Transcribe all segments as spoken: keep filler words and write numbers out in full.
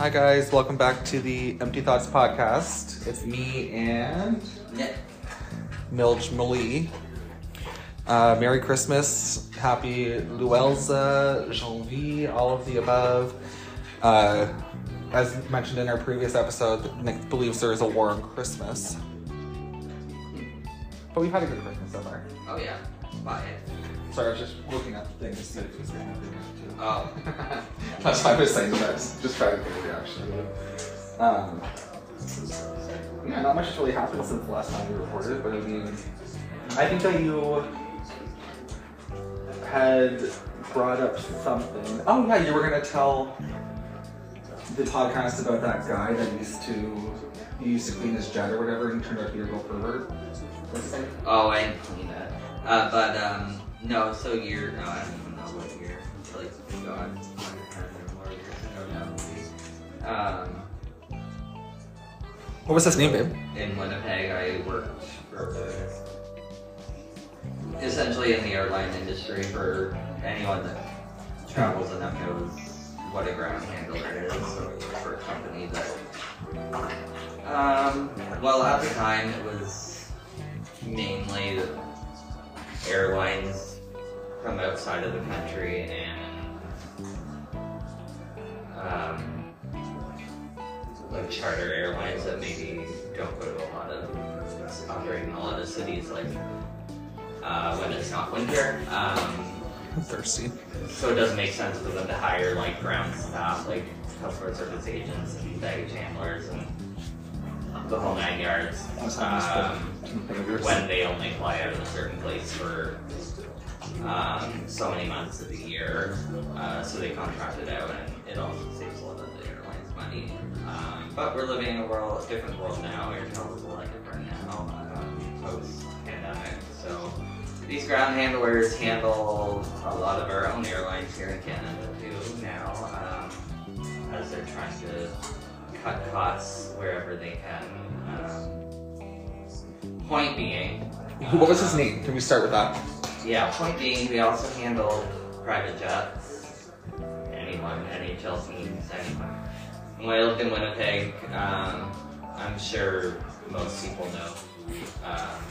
Hi guys, welcome back to the Empty Thoughts podcast. It's me and Nick. Milj Malie. Uh, Merry Christmas, Happy Luelza, Janvier, all of the above. Uh, as mentioned in our previous episode, Nick believes there is a war on Christmas. But we've had a good Christmas so far. Oh yeah, buy it. Sorry, I was just looking at the thing to see if it was going to be too. Oh. That's why I was saying that. Just trying to get a reaction. Um, yeah, not much has really happened since the last time we recorded, but I mean, I think that you had brought up something. Oh yeah, you were going to tell the podcast about that guy that used to he used to clean his jet or whatever, and he turned out to be a real pervert. What's it? Oh, I didn't clean that. Uh, but um, no. So you're. No, I don't even know what year. Like God, um, What was his name, babe? in Winnipeg, I worked for essentially in the airline industry. For anyone that travels enough knows what a ground handler is. So I worked for a company that. Um, well, at the time it was mainly the airlines from outside of the country and um, like charter airlines that maybe don't go to a lot of operate in a lot of cities, like uh, when it's not winter. Um, I'm thirsty. so it doesn't make sense for them to hire like ground staff, like customer service agents and baggage handlers and the whole nine yards. Um, when they only fly out of a certain place for um, so many months of the year, uh, so they contract it out, and it also saves a lot of the airlines money. Um, but we're living in a world, a different world now. Air travel is a lot different now, um, post-pandemic. So these ground handlers handle a lot of our own airlines here in Canada too now, um, as they're trying to cut costs wherever they can. Um, point being, What was his um, name? Can we start with that? Yeah, point being, we also handle private jets. Anyone, N H L teams, anyone. When I lived in Winnipeg, um, I'm sure most people know um,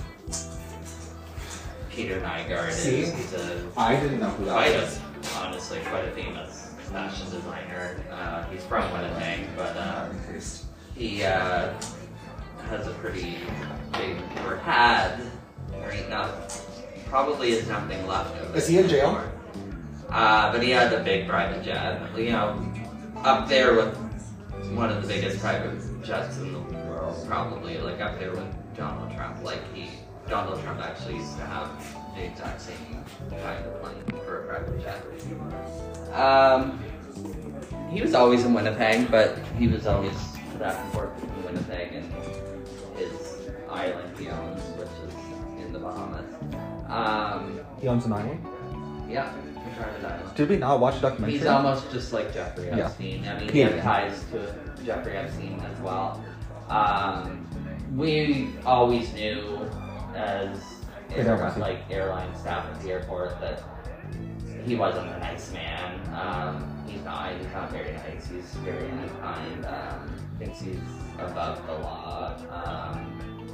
Peter Nygaard. See? Is, he's a I didn't know who that quite was. a, honestly, quite a famous fashion designer. Uh, he's from Winnipeg, but uh, Taste. he uh, has a pretty big, or had, or not, probably is nothing left of it. Is he in jail? anymore. Uh, but he had a big private jet, you know, up there with one of the biggest private jets in the world, probably, like up there with Donald Trump. Like he, Donald Trump actually used to have the exact same kind of plane for a private jet. Um, he was always in Winnipeg, but he was always back and forth between Winnipeg and his island he owns, which is in the Bahamas. Um, He owns an island? yeah, private island. Did we not watch a documentary? He's almost just like Jeffrey Yeah. Epstein. I mean, He he has is. ties to Jeffrey Epstein as well. Um, we always knew as Yeah, air, right. like airline staff at the airport that he wasn't a nice man. Um, he's not. He's not very nice. He's very unkind. Um, thinks he's above the law. Um,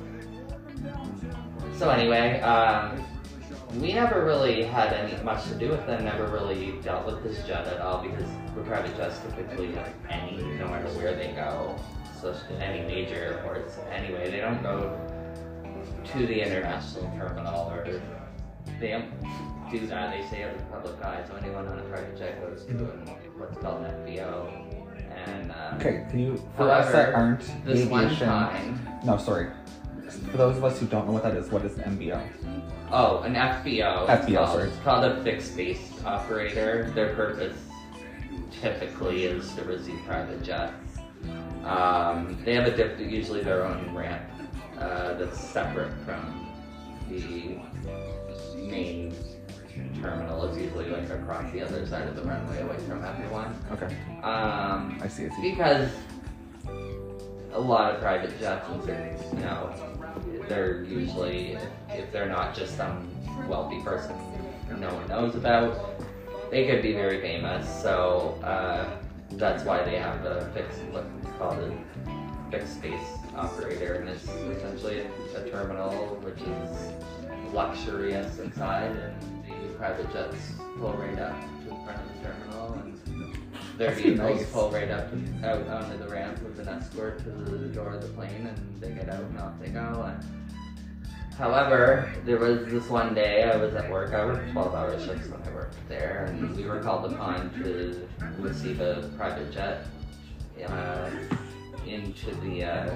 so anyway, um, we never really had any much to do with them. Never really dealt with this jet at all because the private jets typically have any, no matter where they go, so any major airports. Anyway, they don't go to the international terminal, or they don't do that. They stay out of the public eye. So anyone on a private jet goes to an, what's called an F B O. And um, Okay, can you, for us that however, aren't this one aviation... time, No, sorry. For those of us who don't know what that is, what is an M B O? oh, an F B O. F B O, it's called. sorry. It's called a fixed base operator. Their purpose typically is to receive private jets. Um, they have a diff- usually their own ramp uh, that's separate from the main terminal. It's usually like across the other side of the runway away from everyone. Okay, Um, I see, I see. because a lot of private jets and certain, you know, they're usually, if, if they're not just some wealthy person no one knows about, they could be very famous. So uh, that's why they have a fixed, what's called a fixed space operator, and it's essentially a, a terminal which is luxurious inside, and the private jets pull right up to the front of the terminal, and their vehicles nice. pull right up to, out onto the ramp with an escort to the door of the plane, and they get out and off they go. And however, there was this one day I was at work. I worked twelve hour shifts when I worked there, and we were called upon to receive a private jet uh, into the uh,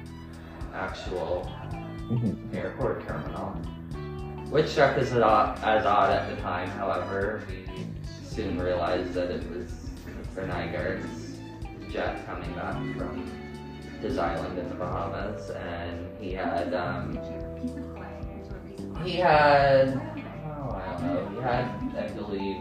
actual mm-hmm. airport terminal, which struck us as odd, as odd at the time. However, we soon realized that it was Mister Nygaard's jet coming back from his island in the Bahamas, and he had um, he had oh I don't know he had I believe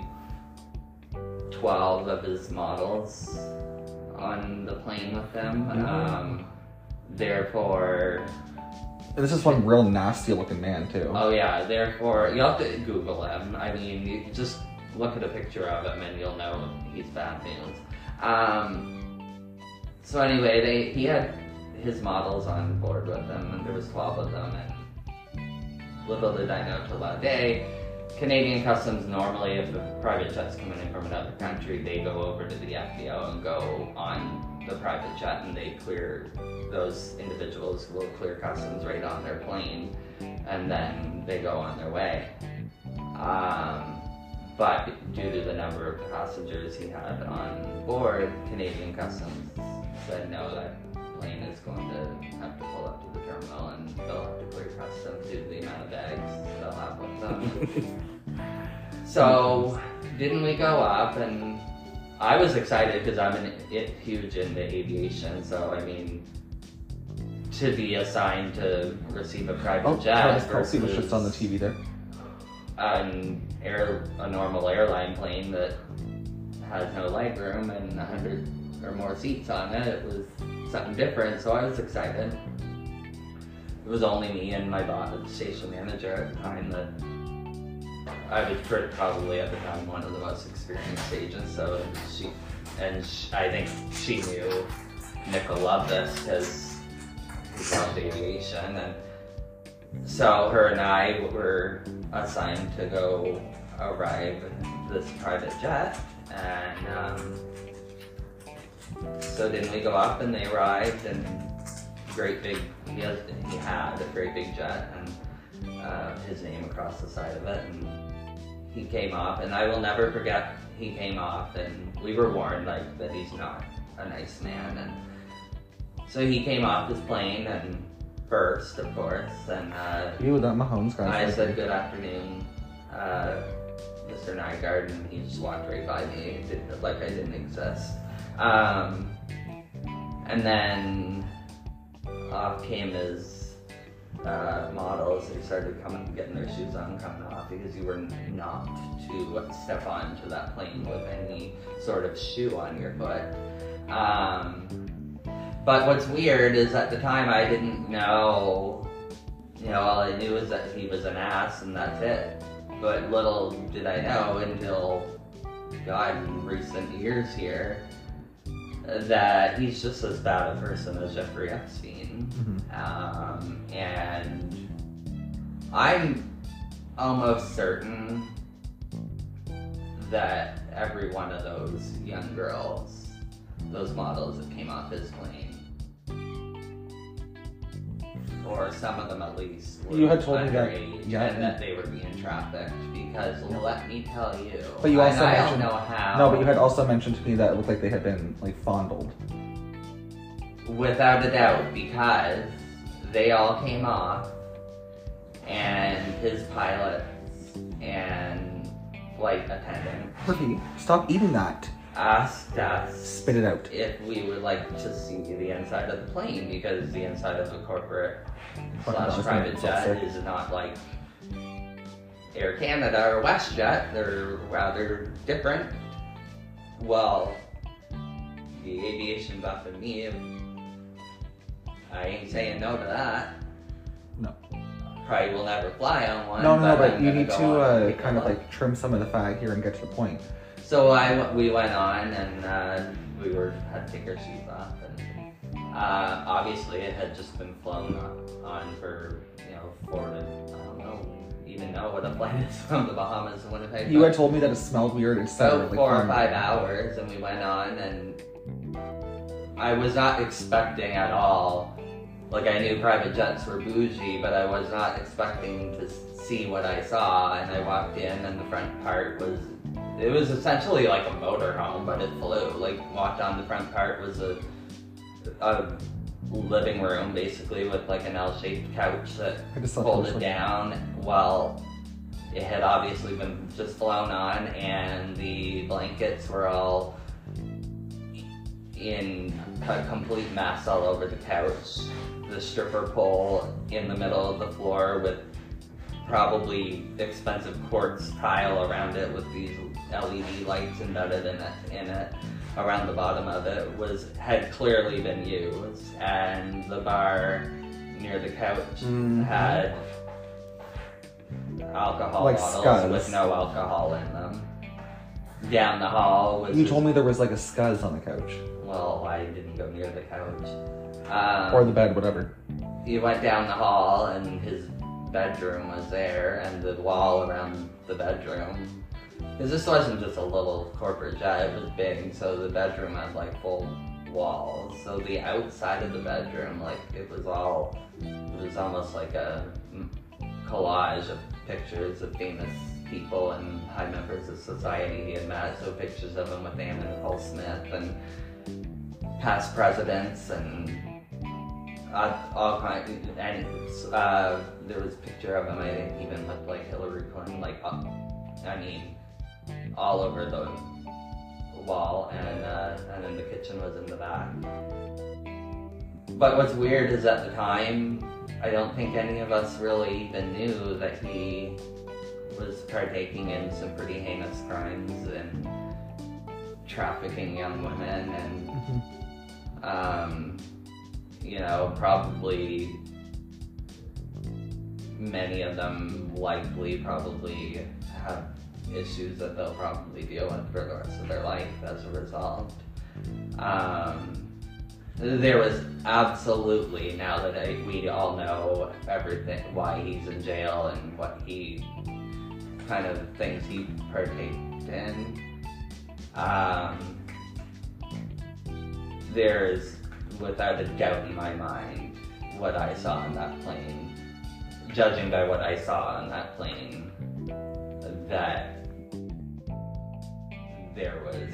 twelve of his models on the plane with him. Mm-hmm. Um, therefore. And this is one real nasty looking man too. Oh yeah, therefore you have to Google him. I mean, you just look at a picture of him and you'll know he's bad news. Um, so anyway, they he had his models on board with him, and there was twelve of them. And little did I know till that day, Canadian Customs normally, if a private jet's coming in from another country, they go over to the F B O and go on the private jet, and they clear, those individuals will clear customs right on their plane, and then they go on their way. Um, but due to the number of passengers he had on board, Canadian Customs said no, that plane is going to have to pull up to the terminal and they'll have to clear customs due to the amount of bags they'll have with them. So, didn't we go up, and I was excited because I'm an, it, huge into aviation, so I mean, to be assigned to receive a private oh, jet Travis versus Kelce was just on the T V there. An air, a normal airline plane that has no leg room and a hundred or more seats on it, it was something different, so I was excited. It was only me and my boss, the station manager at the time, that I was pretty, probably at the time one of the most experienced agents, so she, and she, I think she knew Nickel loved this because he loved aviation, and so her and I were assigned to go arrive this private jet, and um, so then we go up and they arrived, and great big, he, has, he had a great big jet, and uh, his name across the side of it, and he came off, and I will never forget, he came off, and we were warned like that he's not a nice man, and so he came off his plane, and first, of course, and uh, you that Mahomes guy. I said good afternoon, uh, Mister Nygaard, and he just walked right by me, did, like I didn't exist. Um, and then off came his uh, models. They started coming, getting their shoes on, coming off, because you were not to step onto that plane with any sort of shoe on your foot. Um, but what's weird is at the time I didn't know, you know, all I knew is that he was an ass and that's it. But little did I know until, God, in recent years here, that he's just as bad a person as Jeffrey Epstein. Mm-hmm. Um, and I'm almost certain that every one of those young girls, those models that came off his plane, or some of them at least, were you had told me that, yeah, and that they were being trafficked. Because well, let me tell you, but you also I mentioned, don't know how. No, but you had also mentioned to me that it looked like they had been like fondled. Without a doubt, because they all came off, and his pilots and flight attendants. Ricky, stop eating that. Asked us, spit it out, if we would like to see the inside of the plane, because the inside of a corporate slash private jet is not like Air Canada or WestJet. They're rather different. Well, the aviation buff in me, I ain't saying no to that. No. Probably will never fly on one. No, no, but, but I'm you need to uh, kind of look. like trim some of the fat here and get to the point. So I, we went on, and uh, we were had to take our shoes off, and uh, obviously it had just been flown on for you know four to I don't know even know what a flight is from the Bahamas to Winnipeg. You had told me that it smelled weird. It So like four or five hours, and we went on, and I was not expecting at all. Like, I knew private jets were bougie, but I was not expecting to see what I saw. And I walked in, and the front part was, it was essentially like a motorhome, but it flew. Like, walked on the front part was a, a living room, basically, with like an L-shaped couch that folded down. Well, it had obviously been just flown on, and the blankets were all in a complete mess all over the couch. The stripper pole in the middle of the floor with probably expensive quartz tile around it with these L E D lights embedded in it, in it around the bottom of it was had clearly been used, and the bar near the couch mm-hmm. had alcohol like bottles scuzz. With no alcohol in them. Down the hall was You told me there was like a scuzz on the couch. Well, I didn't go near the couch. Um, or the bed, whatever. You went down the hall, and his bedroom was there, and the wall around the bedroom. Because this wasn't just a little corporate jet, it was big, so the bedroom had like full walls. So the outside of the bedroom, like it was all, it was almost like a collage of pictures of famous people and high members of society he had met. So pictures of him with Anna Nicole Smith and past presidents and uh, all kinds. And uh, there was a picture of him, I think, even with like Hillary Clinton, like uh, I mean, all over the wall. And uh, and then the kitchen was in the back. But what's weird is at the time, I don't think any of us really even knew that he was partaking in some pretty heinous crimes and trafficking young women and, mm-hmm. um, you know, probably many of them likely probably have issues that they'll probably deal with for the rest of their life as a result. Um, There was absolutely, now that I, we all know everything, why he's in jail and what he, kind of things he partaked in. Um, there's, without a doubt in my mind, what I saw on that plane, judging by what I saw on that plane, that there was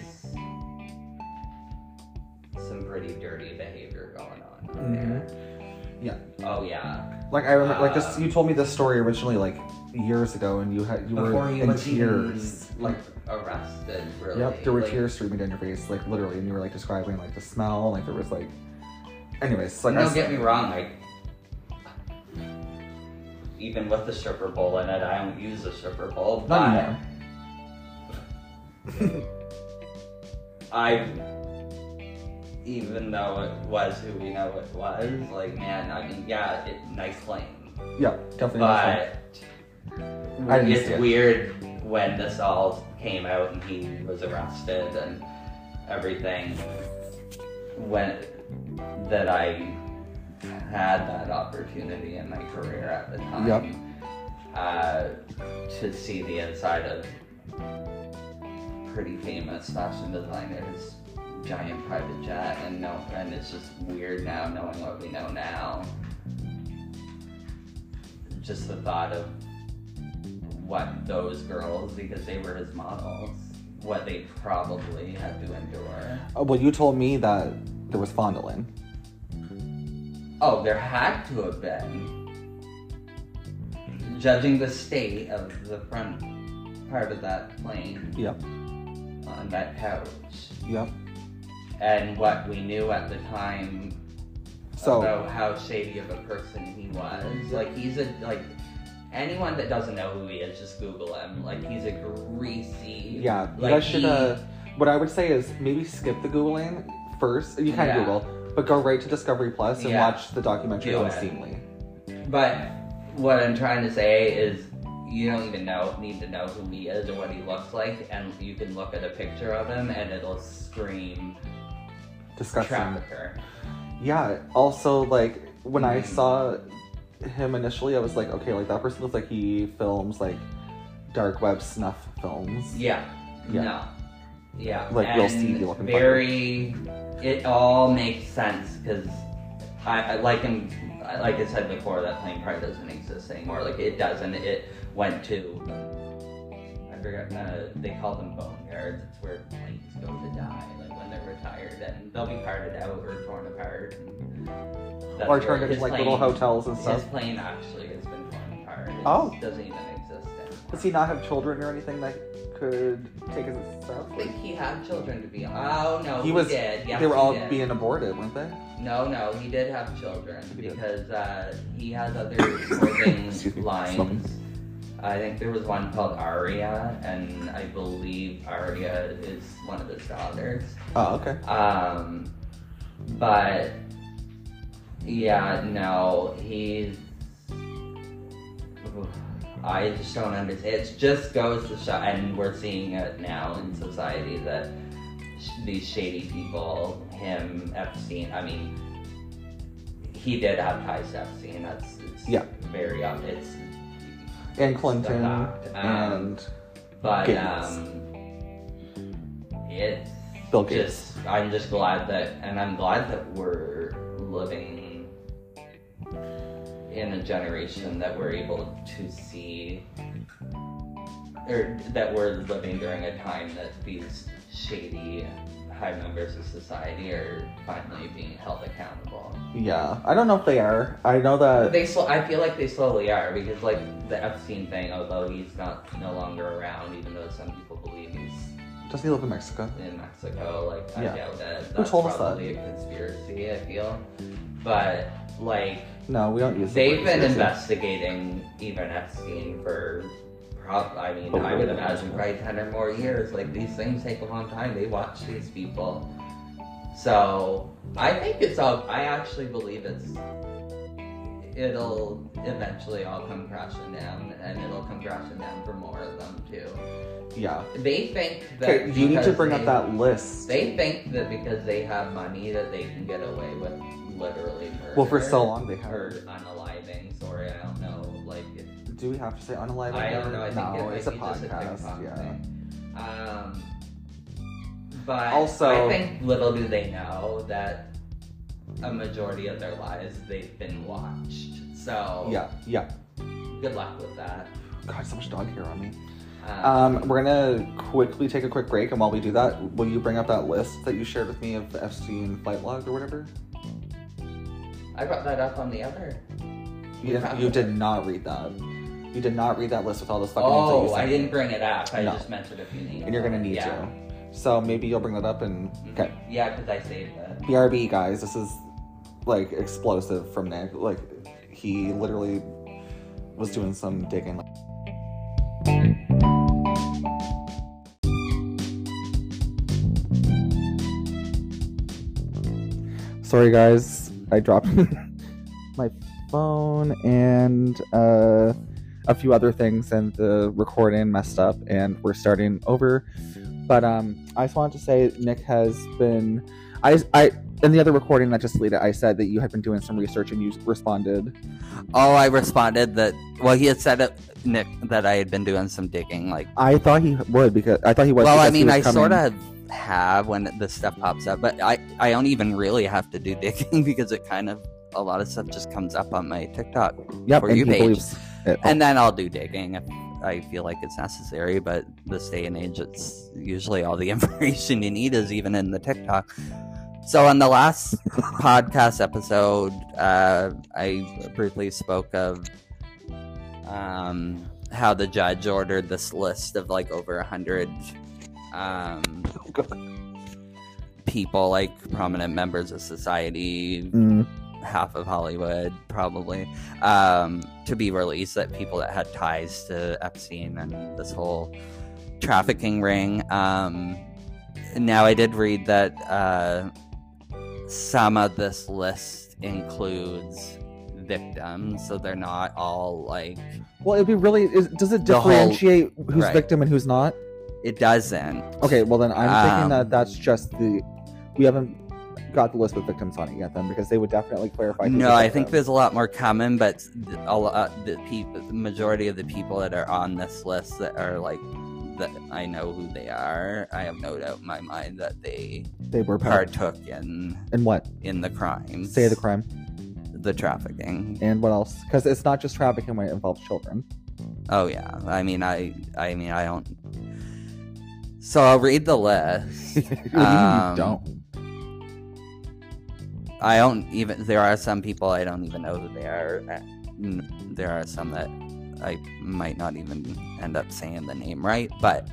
some pretty dirty behavior going on mm-hmm. there. Yeah. Oh yeah. Like I remember, uh, like this. You told me this story originally, like years ago, and you had you were he in was tears, even, like arrested. Really. Yep. There were like, tears streaming down your face, like literally, and you were like describing like the smell, like there was like. Anyways, like don't I, get me wrong, like even with the stripper pole in it, I don't use the stripper pole, but not anymore. I. Even though it was who we know it was, like, man, I mean, yeah, it, nice plane. Yeah, definitely. But nice it's it. weird when this all came out and he was arrested and everything, when that I had that opportunity in my career at the time yep. uh, to see the inside of pretty famous fashion designers' giant private jet, and no, and it's just weird now knowing what we know now. Just the thought of what those girls, because they were his models, what they probably had to endure. Oh, well, you told me that there was fondling. Oh, there had to have been. Judging the state of the front part of that plane. Yep. On that couch. Yep. And what we knew at the time so, about how shady of a person he was. Like, he's a, like, anyone that doesn't know who he is, just Google him. Like, he's a greasy... Yeah, you like guys should, he, uh, what I would say is maybe skip the Googling first. You can yeah. Google, but go right to Discovery Plus and yeah. watch the documentary Unseemly. But what I'm trying to say is, you don't even know need to know who he is or what he looks like, and you can look at a picture of him and it'll scream disgusting. trafficker. Yeah. Also, like when mm. I saw him initially, I was like, okay, like that person looks like he films like dark web snuff films. Yeah. Yeah. No. Yeah. Like and real seedy looking. Very. It all makes sense because I, I like him. Like I said before, that plane probably doesn't exist anymore. Like it doesn't. It went to. I forgot. Uh, they call them boneyards. It's where planes go to die, like when they're retired, and they'll be parted out or torn apart. And that's or where turned into his like plane- little hotels and His stuff. plane actually has been torn apart. It Oh. doesn't even exist anymore. Does he not have children or anything that could take his stuff? I think he had children to be honest. Oh no, He he, was- did. Yes, they were he all did. being aborted, weren't they? No, no, he did have children He did. because uh, he has other clothing Excuse me, lines. smoking. I think there was one called Aria, and I believe Aria is one of his daughters. Oh, okay. Um, but yeah, no, he's. I just don't understand. It just goes to show, and we're seeing it now in society that sh- these shady people, him, Epstein. I mean, he did have ties to Epstein. That's it's Yeah. very ob- it's And Clinton fact. Um, and but Gates. um, it's Bill Gates. just I'm just glad that, and I'm glad that we're living in a generation that we're able to see, or that we're living during a time that these shady high members of society are finally being held accountable. Yeah, I don't know if they are. I know that. They, sl- I feel like they slowly are, because like the Epstein thing, although he's not no longer around, even though some people believe he's Doesn't he live in Mexico? in Mexico, like I Yeah. doubt that. Who That's told us probably a conspiracy, I feel. But like No, we don't use. the they've word been conspiracy. investigating even Epstein for prob I mean, I would imagine probably ten or more years. Like these things take a long time. They watch these people. So I think it's all I actually believe it's it'll eventually all come crashing down, and it'll come crashing down for more of them too. Yeah. They think that Okay, you need to because bring they, up that list. They think that because they have money that they can get away with literally murder. Well, for so long they have. Or unaliving. Sorry, I don't know. Like, if, Do we have to say unalive? I don't know. I think no, it it's a might be just a podcast. TikTok Yeah. thing. Um, but Also- I think little do they know that a majority of their lives they've been watched. So Yeah. Yeah. good luck with that. God, so much dog hair on me. Um, Um, we're gonna quickly take a quick break, and while we do that, will you bring up that list that you shared with me of the Epstein flight log or whatever? I brought that up on the other. You, didn't, you did not read that. You did not read that list with all those fucking names that you Oh, I sent. didn't bring it up. I No. just mentioned a few names. And you're gonna need yeah. to. So maybe you'll bring that up and okay. Yeah, because I saved it. B R B, guys, this is like explosive from Nick. Like he literally was doing some digging. Sorry, guys, I dropped my phone and uh, a few other things, and the recording messed up, and we're starting over. But um, I just wanted to say Nick has been. I, I in the other recording that just deleted, I said that you had been doing some research and you responded. Oh, I responded that. Well, he had said it, Nick, that I had been doing some digging. Like, I thought he would because I thought he was. well, I because he mean, was I coming- sort of have when this stuff pops up, but I I don't even really have to do digging because it kind of a lot of stuff just comes up on my TikTok Yep, for and you he page, believes it. and then I'll do digging if I feel like it's necessary. But this day and age, it's usually all the information you need is even in the TikTok. So on the last podcast episode, uh, I briefly spoke of um, how the judge ordered this list of like over a hundred um, people, like prominent members of society, Mm. half of Hollywood probably, um, to be released, that people that had ties to Epstein and this whole trafficking ring. Um, now I did read that uh, some of this list includes victims, so they're not all like, Well, it'd be really. Is, does it The whole- differentiate who's right. victim and who's not? it doesn't. Okay, well then I'm Um, thinking that that's just the. We haven't got the list with victims on it yet, then, because they would definitely clarify. No, I think there's a lot more coming, but a lot the people, the majority of the people that are on this list that are like that I know who they are. I have no doubt in my mind that they they were partook in in what in the crimes. Say the crime. The trafficking. And what else? Because it's not just trafficking when it involves children. Oh yeah, I mean, I, I mean, I don't. So I'll read the list. um, you don't. I don't even. There are some people I don't even know who they are. There are some that I might not even end up saying the name right, but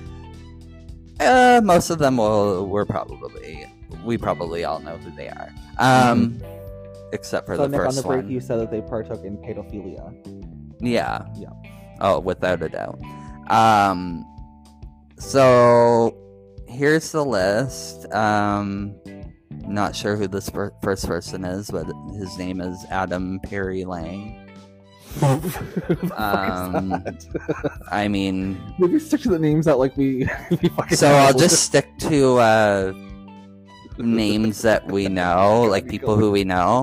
uh, most of them will. We're probably we probably all know who they are. Um. Mm-hmm. Except for so the Nick, first on the break, one. You said that they partook in pedophilia. Yeah. Yeah. Oh, without a doubt. Um, so here's the list. Um, not sure who this fir- first person is, but his name is Adam Perry Lang. um, I mean, maybe stick to the names that like we. we so I'll just stick to. Uh, names that we know, like people who we know.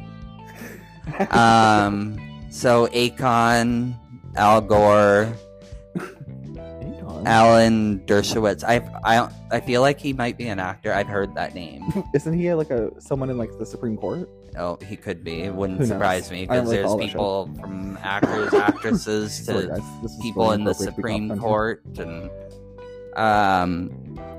Um, so Akon, Al Gore, Akon. Alan Dershowitz. I I I feel like he might be an actor. I've heard that name. Isn't he like a someone in like the Supreme Court? Oh, he could be. It wouldn't surprise me because like there's people from actors, actresses to Sorry, people in the Supreme Court and um.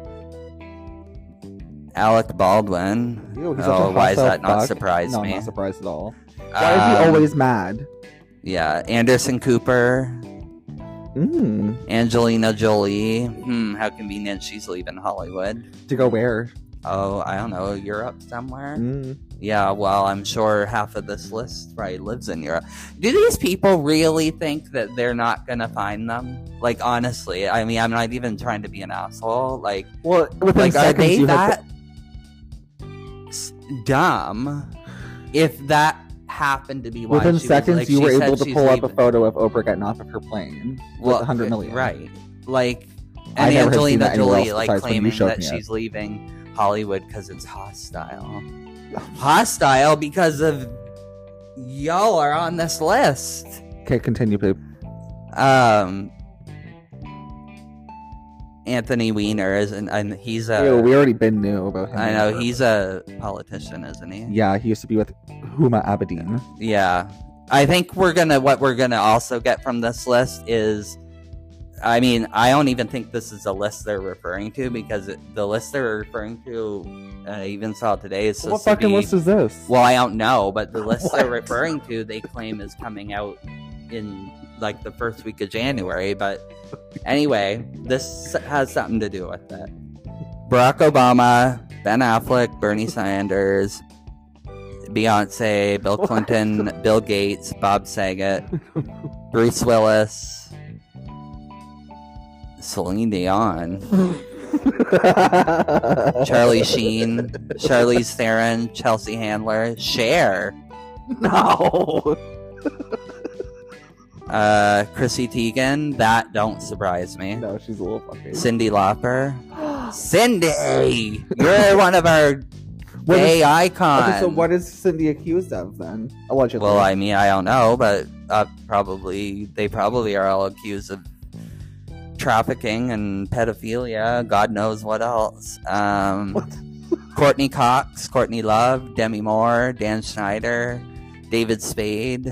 Alec Baldwin. Ew, he's oh, why does that not fuck. surprise no, me? I'm not surprised at all. Why um, is he always mad? Yeah, Anderson Cooper. Mm. Angelina Jolie. Hmm, how convenient she's leaving Hollywood. To go where? Oh, I don't know, Europe somewhere? Mm. Yeah, well, I'm sure half of this list probably lives in Europe. Do these people really think that they're not gonna find them? Like, honestly, I mean, I'm not even trying to be an asshole. Like, well, like are they that dumb if that happened to be why within she seconds was, like, you were able to pull leaving. up a photo of Oprah getting off of her plane well, with one hundred million, right? Like, I and never have seen Angelina that anywhere Jolie else like besides when you claiming showed that me it. she's leaving Hollywood because it's hostile. Hostile because of y'all are on this list. Okay, continue, babe. Um, Anthony Weiner is, and, and he's a. Ew, we already been knew about him. I know he's a politician, isn't he? Yeah, he used to be with Huma Abedin. Yeah, I think we're gonna. What we're gonna also get from this list is, I mean, I don't even think this is a list they're referring to because it, the list they're referring to, I even saw today is supposed What fucking to be, list is this? Well, I don't know, but the list they're referring to, they claim is coming out in like the first week of January. But anyway, this has something to do with it. Barack Obama, Ben Affleck, Bernie Sanders, Beyonce, Bill Clinton, Bill Gates, Bob Saget, Bruce Willis, Celine Dion, Charlie Sheen, Charlize Theron, Chelsea Handler, Cher, No. uh, Chrissy Teigen. That don't surprise me. No, she's a little fucking. Cindy Lauper. Cindy, you're one of our What gay is- icons. Okay, so what is Cindy accused of then? Allegedly. Well, I mean, I don't know, but uh, probably they probably are all accused of trafficking and pedophilia. God knows what else. Um, What? Courtney Cox, Courtney Love, Demi Moore, Dan Schneider, David Spade,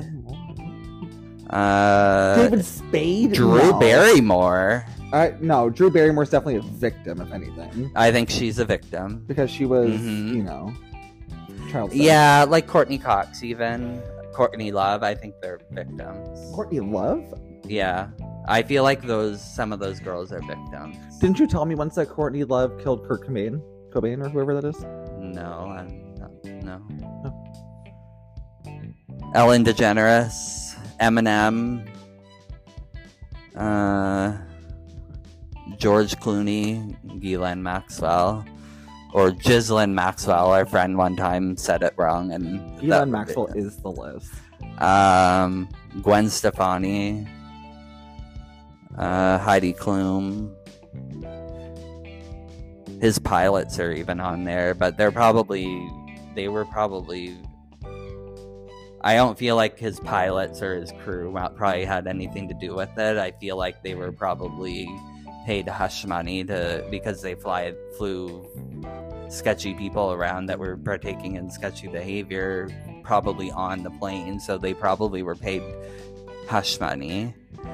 uh, David Spade? Drew No. Barrymore. I, no, Drew Barrymore's definitely a victim, if anything. I think she's a victim. Because she was, Mhm. you know, child sex. Yeah, like Courtney Cox, even Courtney Love. I think they're victims. Courtney Love? Yeah, I feel like those some of those girls are victims. Didn't you tell me once that Courtney Love killed Kurt Cobain? Cobain or whoever that is? No, I'm not, no. Ellen DeGeneres, Eminem, uh, George Clooney, Ghislaine Maxwell, or Ghislaine Maxwell. Our friend one time said it wrong, and Elon that- Maxwell is the list. Um, Gwen Stefani, uh, Heidi Klum, his pilots are even on there, but they're probably they were probably. I don't feel like his pilots or his crew probably had anything to do with it. I feel like they were probably paid hush money to because they fly flew sketchy people around that were partaking in sketchy behavior, probably on the plane. So they probably were paid hush money.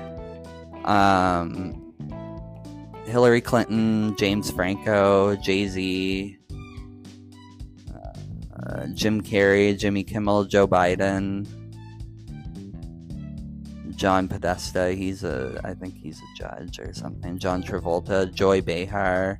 Um, Hillary Clinton, James Franco, Jay-Z, uh, Jim Carrey, Jimmy Kimmel, Joe Biden, John Podesta, he's a, I think he's a judge or something, John Travolta, Joy Behar.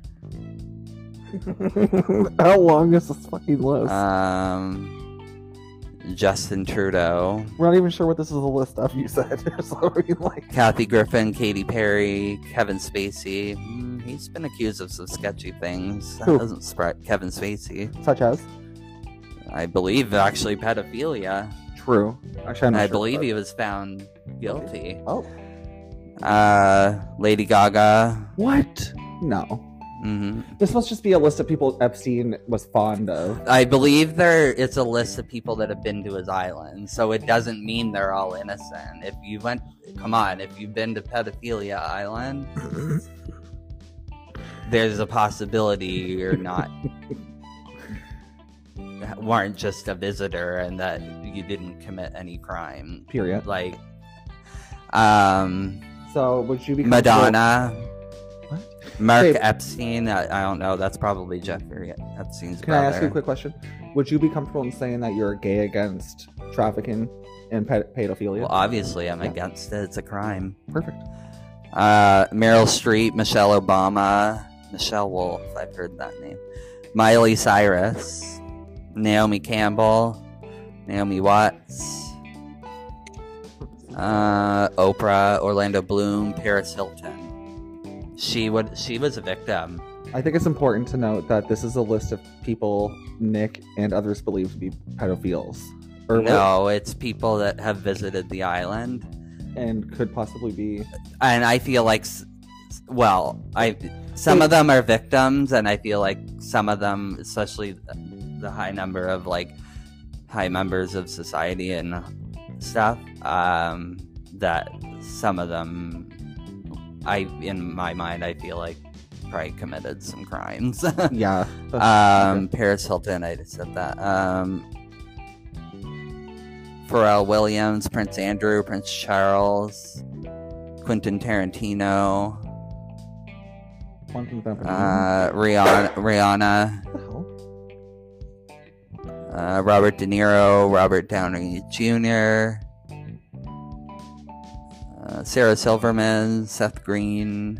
How long is this fucking list? Um, Justin Trudeau. We're not even sure what this is a list of, you said. So, I mean, like... Kathy Griffin, Katy Perry, Kevin Spacey. Mm, he's been accused of some sketchy things. That Who? doesn't spread. Kevin Spacey. Such as? I believe, actually, pedophilia. True. Actually, I'm not I sure, believe but- he was found guilty. Oh. Uh, Lady Gaga. What? No. hmm This must just be a list of people Epstein was fond of. I believe there it's a list of people that have been to his island, so it doesn't mean they're all innocent. If you went, come on, if you've been to Pedophilia Island, there's a possibility you're not weren't just a visitor and that you didn't commit any crime. Period. Like, um, So, would you be Madonna. What? Mark Hey. Epstein, I, I don't know. That's probably Jeffrey Epstein's Can brother. I ask you a quick question? Would you be comfortable in saying that you're gay against trafficking and ped- pedophilia? Well, obviously, I'm Yeah. against it. It's a crime. Perfect. Uh, Meryl Streep, Michelle Obama, Michelle Wolf. I've heard that name. Miley Cyrus, Naomi Campbell, Naomi Watts, uh, Oprah, Orlando Bloom, Paris Hilton. She would. She was a victim. I think it's important to note that this is a list of people Nick and others believe to be pedophiles. Or No, it's people that have visited the island. and could possibly be. And I feel like, s- well, I some of them are victims, and I feel like some of them, especially the high number of like high members of society and stuff, um, that some of them, I in my mind, I feel like probably committed some crimes. Yeah. um, Paris Hilton, I just said that. Um, Pharrell Williams, Prince Andrew, Prince Charles, Quentin Tarantino, One thing that uh, Rihanna, Rihanna What the hell? uh, Robert De Niro, Robert Downey Junior, uh, Sarah Silverman, Seth Green,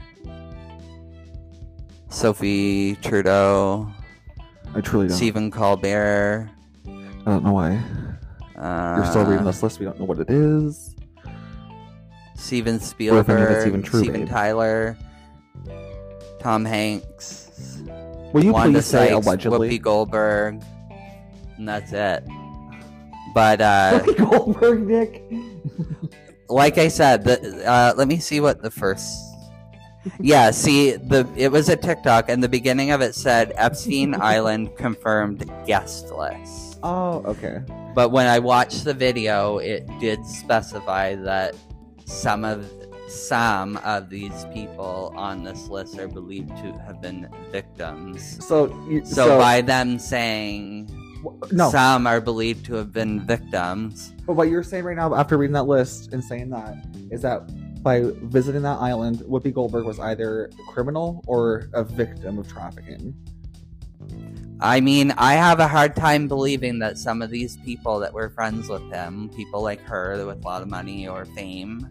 Sophie Trudeau, I truly don't. Stephen Colbert. I don't know why. Uh, You're still reading this list. We don't know what it is. Steven Or if any of it's Spielberg, even true, Steven babe. Tyler, Tom Hanks, Will you Wanda please say Sykes, allegedly? Whoopi Goldberg, and that's it. But uh, Whoopi Goldberg, Nick. like I said, the, uh, let me see what the first. Yeah, see, the it was a TikTok, and the beginning of it said Epstein Island confirmed guest list. Oh, okay. But when I watched the video, it did specify that some of some of these people on this list are believed to have been victims. So, you, So, so, by them saying no. some are believed to have been victims, But what you're saying right now, after reading that list and saying that, is that by visiting that island, Whoopi Goldberg was either a criminal or a victim of trafficking. I mean, I have a hard time believing that some of these people that were friends with him, people like her with a lot of money or fame,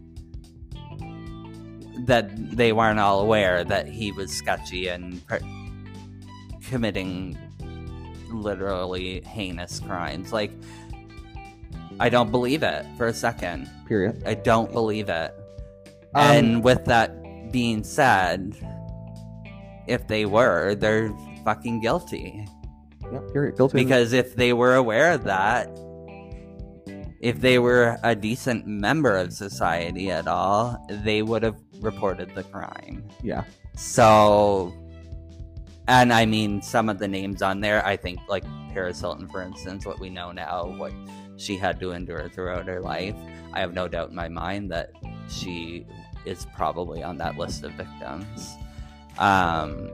that they weren't all aware that he was sketchy and per- committing literally heinous crimes. Like, I don't believe it for a second. Period. I don't believe it. Um, And with that being said, if they were, they're fucking guilty. Yeah, period. Guilty. Because if they were aware of that, if they were a decent member of society at all, they would have reported the crime. yeah. So, And I mean, some of the names on there, I think, like Paris Hilton, for instance, what we know now, what she had to endure throughout her life, I have no doubt in my mind that she is probably on that list of victims. Um,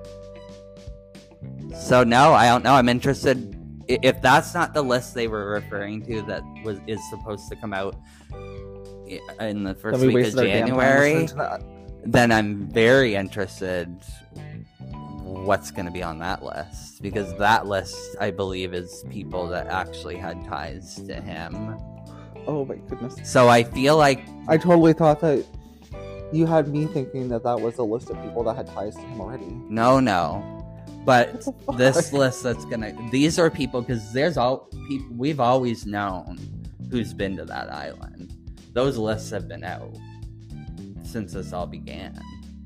so no, I don't know. I'm interested. If that's not the list they were referring to that was is supposed to come out in the first Then we week of wasted our damn time January, listening to that. then I'm very interested what's going to be on that list, because that list, I believe, is people that actually had ties to him. Oh my goodness. So I feel like I totally thought that you had me thinking that that was a list of people that had ties to him already. no, no. But What the fuck? this list that's gonna, these are people, because there's all people we've always known who's been to that island. Those lists have been out since this all began.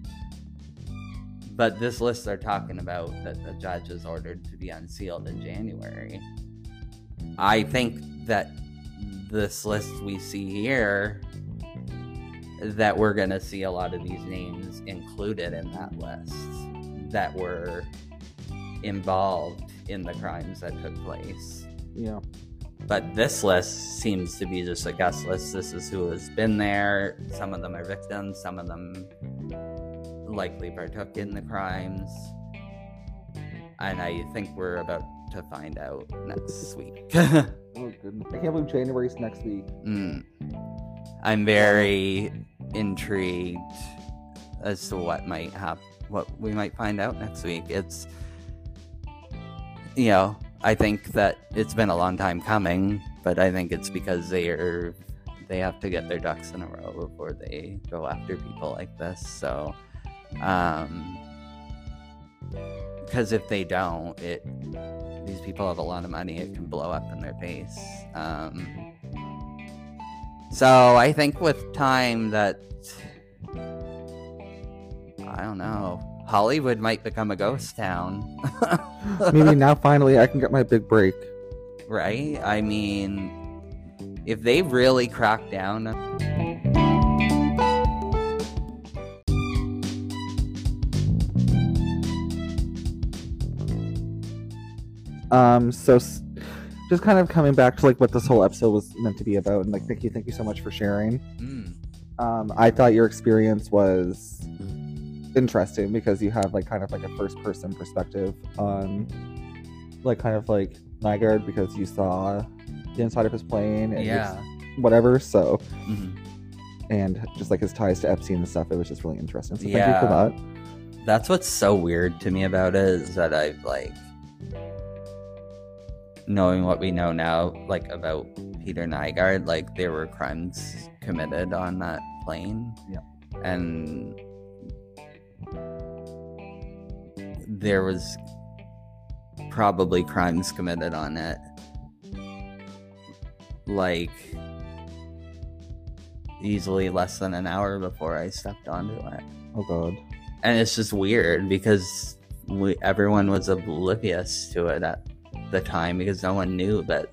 But this list they're talking about that the judge has ordered to be unsealed in January, I think that this list we see here, that we're gonna see a lot of these names included in that list that were involved in the crimes that took place. Yeah. But this list seems to be just a guest list. This is who has been there. Some of them are victims. Some of them likely partook in the crimes. And I think we're about to find out next week. Oh goodness. I can't believe January's next week. mm. I'm very intrigued as to what might happen, what we might find out next week. It's, you know, I think that it's been a long time coming, but I think it's because they are they have to get their ducks in a row before they go after people like this. So, um, because if they don't, it these people have a lot of money. It can blow up in their face. Um, so I think with time that I don't know. Hollywood might become a ghost town. Maybe now finally I can get my big break. Right? I mean, if they really crack down. Um, so s- just kind of coming back to like what this whole episode was meant to be about, and like thank you, thank you so much for sharing. Mm, Um, I thought your experience was interesting because you have like kind of like a first person perspective on like kind of like Nygaard, because you saw the inside of his plane and yeah. his whatever. So Mhm. and just like his ties to Epstein and stuff, it was just really interesting. So thank you Yeah. for that. That's what's so weird to me about it, is that I've like, knowing what we know now, like about Peter Nygaard, like there were crimes committed on that plane. Yeah. And there was probably crimes committed on it, like easily less than an hour before I stepped onto it. Oh god. And it's just weird because we, everyone was oblivious to it at the time, because no one knew that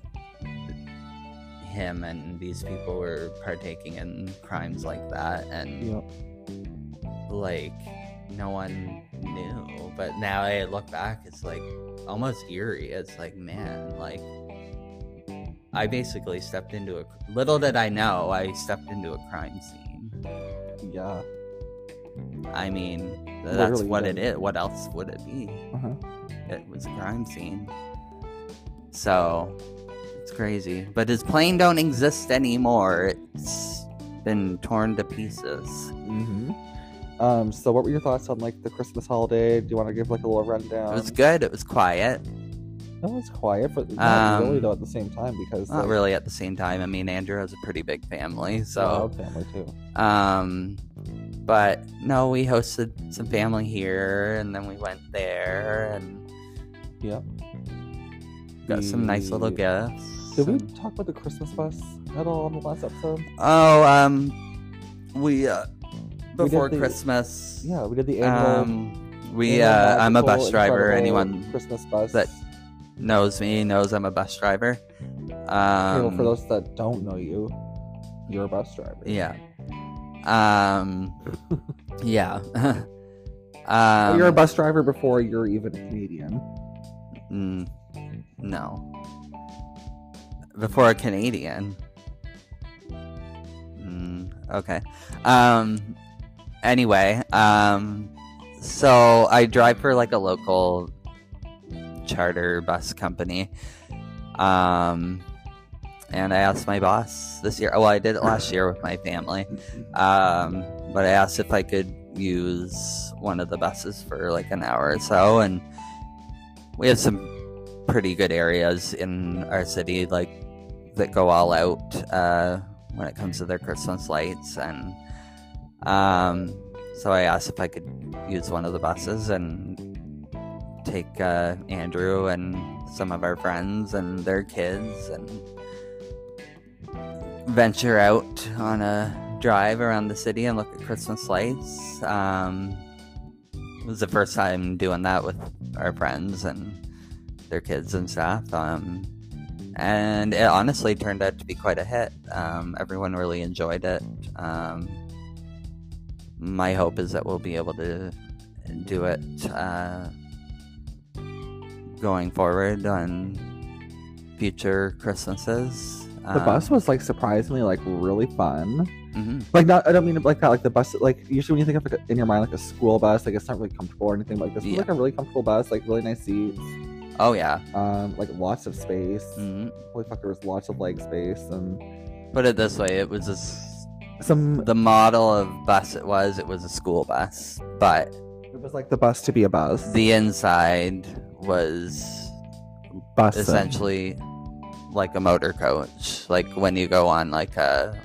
him and these people were partaking in crimes like that, and Yep. like no one knew. But now I look back, it's like almost eerie. It's like, man, like I basically stepped into a, little did I know, I stepped into a crime scene. Yeah. I mean, that's Literally, what yeah. it is. What else would it be? Uh-huh. It was a crime scene. So it's crazy. But his plane don't exist anymore. It's been torn to pieces. Mm-hmm. Um, so what were your thoughts on like the Christmas holiday? Do you want to give like a little rundown? It was good. It was quiet. No, it's quiet, but not Um, really though at the same time, because Not like, really at the same time. I mean, Andrew has a pretty big family, so loud family too. um but no, we hosted some family here, and then we went there and Yep. got some nice little We- gifts. Did we and- talk about the Christmas bus at all on the last episode? Oh, um, we uh, We did before the- Christmas. Yeah, we did the annual. Um, we annual uh, I'm a magical, bus driver. incredible Anyone Christmas bus that knows me knows I'm a bus driver. Okay, Um, well, for those that don't know you, you're a bus driver. yeah. Um, yeah. Um, you're a bus driver before you're even a Canadian. Mm, no. Before a Canadian. Mm, okay. Um. Anyway, um, so I drive for like a local charter bus company. Um, and I asked my boss this year. Well, I did it last year with my family. Um, but I asked if I could use one of the buses for like an hour or so, and we have some pretty good areas in our city, like that go all out uh, when it comes to their Christmas lights, and um, so I asked if I could use one of the buses and take uh, Andrew and some of our friends and their kids and venture out on a drive around the city and look at Christmas lights. Um, it was the first time doing that with our friends and their kids and stuff. Um, and it honestly turned out to be quite a hit. Um, everyone really enjoyed it. Um, my hope is that we'll be able to do it uh, going forward on future Christmases. The um, bus was like surprisingly like really fun. Mm-hmm. Like not, I don't mean it like that. Like the bus, like usually when you think of like a, in your mind like a school bus, like it's not really comfortable or anything. Like this was Yeah. like a really comfortable bus, like really nice seats, Oh yeah. um, like lots of space. Mm-hmm. Holy fuck, there was lots of leg space and Put it this way, it was a s some. the model of bus it was. It was a school bus, but It was like the bus to be a bus. the inside was bus essentially like a motor coach, like when you go on like a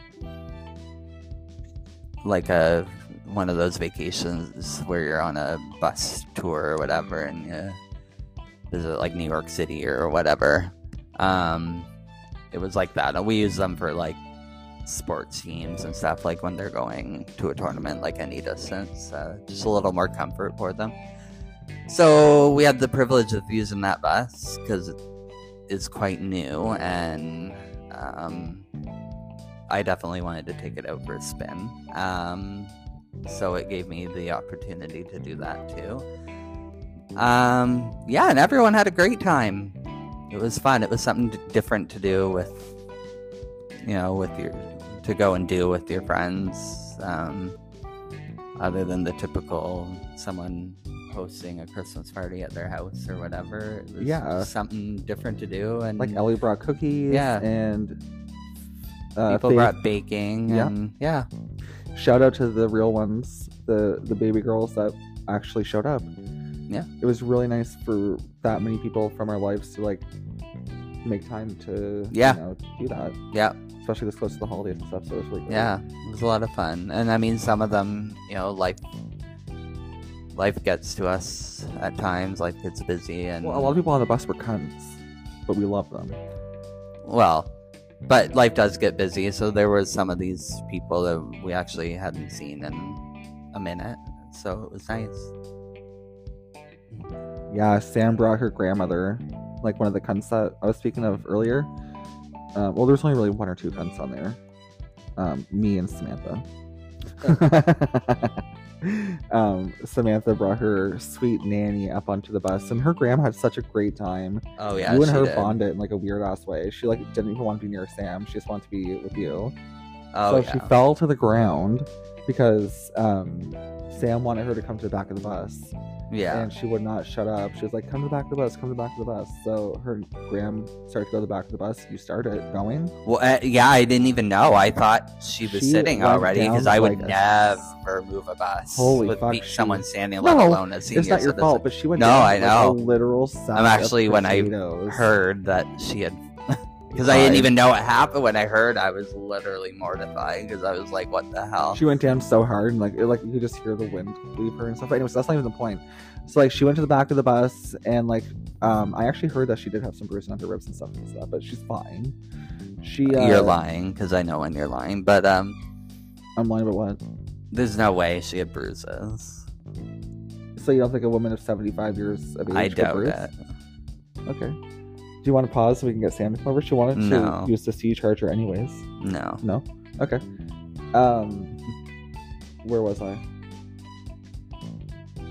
like a one of those vacations where you're on a bus tour or whatever, and you visit like New York City or whatever. Um, it was like that, and we use them for like sports teams and stuff, like when they're going to a tournament, like any distance. Uh, just a little more comfort for them. So we had the privilege of using that bus because it's quite new, and um, I definitely wanted to take it out for a spin. Um, so it gave me the opportunity to do that too. Um, yeah, and everyone had a great time. It was fun. It was something d- different to do with, you know, with your, to go and do with your friends, um, other than the typical someone hosting a Christmas party at their house or whatever. It was Yeah. something different to do. And Like Ellie brought cookies. Yeah. And uh, people Faith- brought baking. Yeah. And yeah. shout out to the real ones, the the baby girls that actually showed up. Yeah. It was really nice for that many people from our lives to like make time to Yeah. you know do that. Yeah. Especially this close to the holidays and stuff. So it was really cool. Yeah, it was a lot of fun. And I mean, some of them, you know, life life gets to us at times. Life gets busy, and Well, a lot of people on the bus were cunts, but we love them. well, but life does get busy. So there was some of these people that we actually hadn't seen in a minute. So it was nice. Yeah, Sam brought her grandmother, like one of the cunts that I was speaking of earlier. Um, well, there's only really one or two cunts on there. Um, me and Samantha. um, Samantha brought her sweet nanny up onto the bus, and her grandma had such a great time. Oh yeah, you and she her did. bonded in like a weird ass way. She like didn't even want to be near Sam. She just wanted to be with you. Oh so yeah. she fell to the ground because um, Sam wanted her to come to the back of the bus. Yeah. And she would not shut up. She was like, come to the back of the bus, come to the back of the bus. So her gram started to go to the back of the bus. You started going. Well, uh, yeah, I didn't even know. I thought she was She sitting went already because down I would like a- never move a bus Holy with fuck, be- she- someone standing, let No, alone a senior It's not your citizen. fault, but she went No, down I like know. a literal sack I'm actually of when I potatoes. heard that she had, because I didn't Fine. even know it happened. When I heard, I was literally mortified because I was like, "What the hell?" She went down so hard, and like it, like you could just hear the wind leave her and stuff. But anyways, that's not even the point. So like she went to the back of the bus, and like um, I actually heard that she did have some bruising on her ribs and stuff and stuff, but she's fine. She uh, You're lying because I know when you're lying, but um, I'm lying about what? there's no way she had bruises. So you don't think a woman of seventy-five years of age I could doubt bruise? it. Okay. Do you want to pause so we can get Sam to come over? She wanted to No. use the C charger anyways. No. No? Okay. Um, where was I?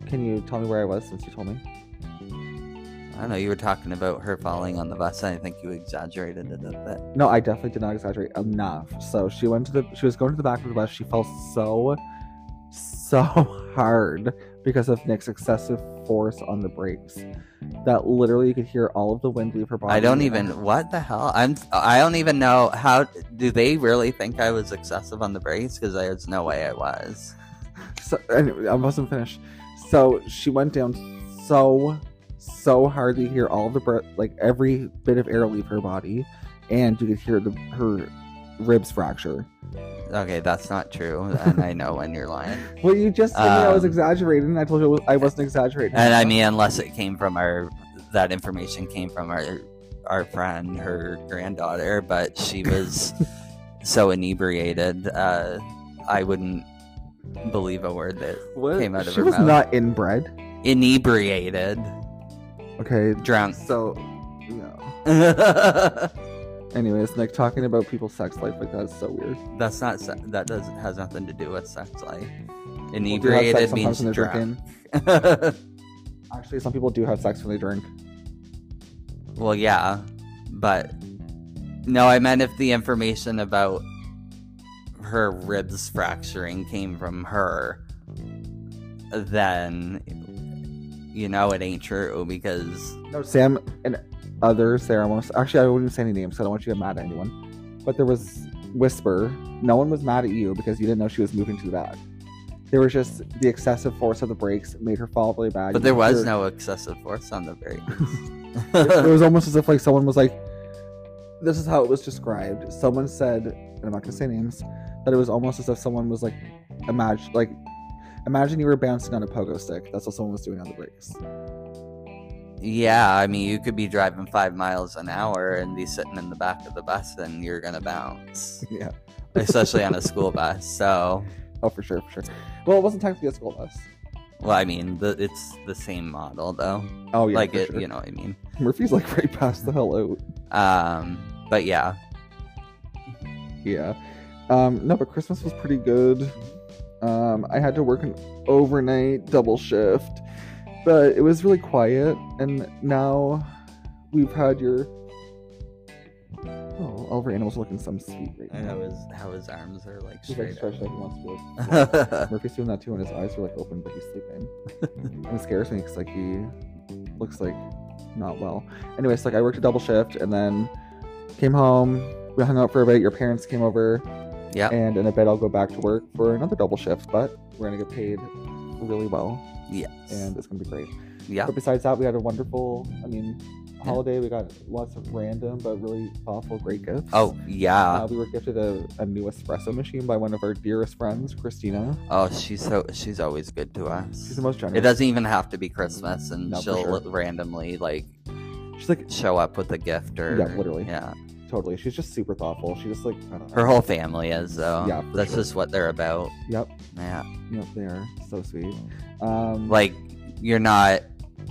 Can you tell me where I was since you told me? I don't know. You were talking about her falling on the bus. And I think you exaggerated it a bit. No, I definitely did not exaggerate enough. So she went to the. She was going to the back of the bus. She fell so, so hard because of Nick's excessive force on the brakes that literally you could hear all of the wind leave her body. I don't even. What the hell? I'm. I don't even know how. Do they really think I was excessive on the brakes? Because there's no way I was. So anyway, I wasn't finished. So she went down so. so hard to hear all the breath, like every bit of air leave her body, and you could hear the her ribs fracture. Okay, that's not true, and I know when you're lying. Well, you just told me I was Um, exaggerating, and I told you I wasn't exaggerating. And I mean, unless it came from our, that information came from our, our friend, her granddaughter, but she was so inebriated, uh, I wouldn't believe a word that what? came out of she her was mouth. not inbred. Inebriated, Okay, drunk. so no. That's Anyways, Nick, talking about people's sex life like that is so weird. not se- that does has nothing to do with sex life. People do have Inebriated sex means sometimes when they're drunk. drinking. Actually, some people do have sex when they drink. Well, yeah, but no, I meant if the information about her ribs fracturing came from her, then you know it ain't true because No, Sam and others there. I want to actually I wouldn't say any names, so I don't want you to get mad at anyone. But there was whisper. No one was mad at you because you didn't know she was moving to the back. There was just the excessive force of the brakes made her fall really bad. but You there could was hear- no excessive force on the brakes. It, it was almost as if like someone was like, this is how it was described. Someone said, and I'm not gonna say names, that it was almost as if someone was like, imagine like, imagine you were bouncing on a pogo stick. That's what someone was doing on the brakes. Yeah, I mean, you could be driving five miles an hour and be sitting in the back of the bus, and you're gonna bounce, Yeah. especially on a school bus. So, Oh, for sure, for sure. Well, it wasn't technically a school bus. well, I mean, the, it's the same model though. Oh yeah, like for it, sure. you know what I mean. Murphy's like right past the hell out. Um, but yeah, Yeah. Um, no, but Christmas was pretty good. Um, I had to work an overnight double shift, but it was really quiet. And now we've had your. Oh, all of our animals are looking some sweet right and now. how his how his arms are like He's like straight stretched out. He wants to. Like, up. Murphy's doing that too, and his eyes are like open, but he's sleeping. And it scares me because like he looks like not well. Anyways, like I worked a double shift and then came home. We hung out for a bit. Your parents came over. Yeah. And in a bit, I'll go back to work for another double shift, but we're gonna get paid really well, Yes. and it's gonna be great. Yeah. But besides that, we had a wonderful, I mean, holiday. We got lots of random but really thoughtful, great gifts. Oh yeah. Uh, we were gifted a, a new espresso machine by one of our dearest friends, Christina. Oh, she's so she's always good to us. She's the most generous. It doesn't even have to be Christmas, and No, for she'll sure. randomly like She's like, show up with a gift or Yeah, literally. Yeah. totally. She's just super thoughtful. She just like, I don't know. Her whole family is though. Yeah, for That's sure. just what they're about. Yep. Yeah. Yep. They are so sweet. Um, Like you're not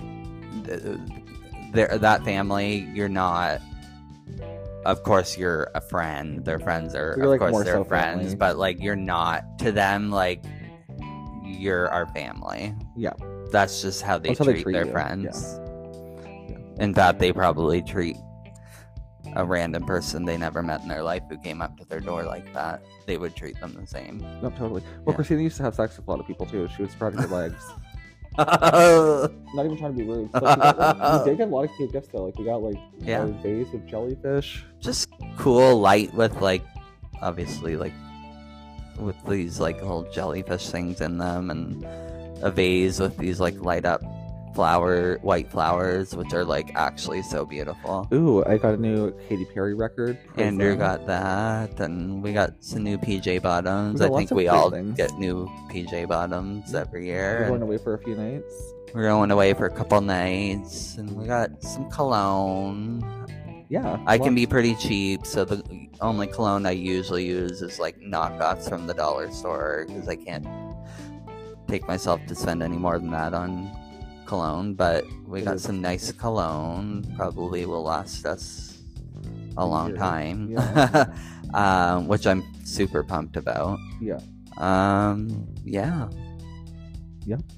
there that family, you're not of course you're a friend. Their friends are You're, of like, course more they're so friends, family. but like you're not to them like you're our family. Yeah. That's just how they, That's treat, how they treat their you, friends. Yeah. In fact, they probably treat a random person they never met in their life who came up to their door like that. They would treat them the same. No, totally. Well, Yeah. Christina used to have sex with a lot of people too. She was spreading her legs. Not even trying to be rude. So, like, we, got, we did get a lot of cute gifts though. Like we got like Yeah. a vase with jellyfish. Just cool, light with like, obviously like, with these like little jellyfish things in them, and a vase with these like light up flower, white flowers, which are like actually so beautiful. Ooh, I got a new Katy Perry record. Andrew Because, uh, got that, and we got some new P J bottoms. We I got lots think of we great all things. get new P J bottoms every We're year. going and away for a few nights. We're going away for a couple nights, and we got some cologne. Yeah. I well, can be pretty cheap, so the only cologne I usually use is like knockoffs from the dollar store because I can't take myself to spend any more than that on cologne. But we It got is. some nice cologne. Probably will last us a long year. time, Yeah. um, which I'm super pumped about. Yeah. Um, yeah.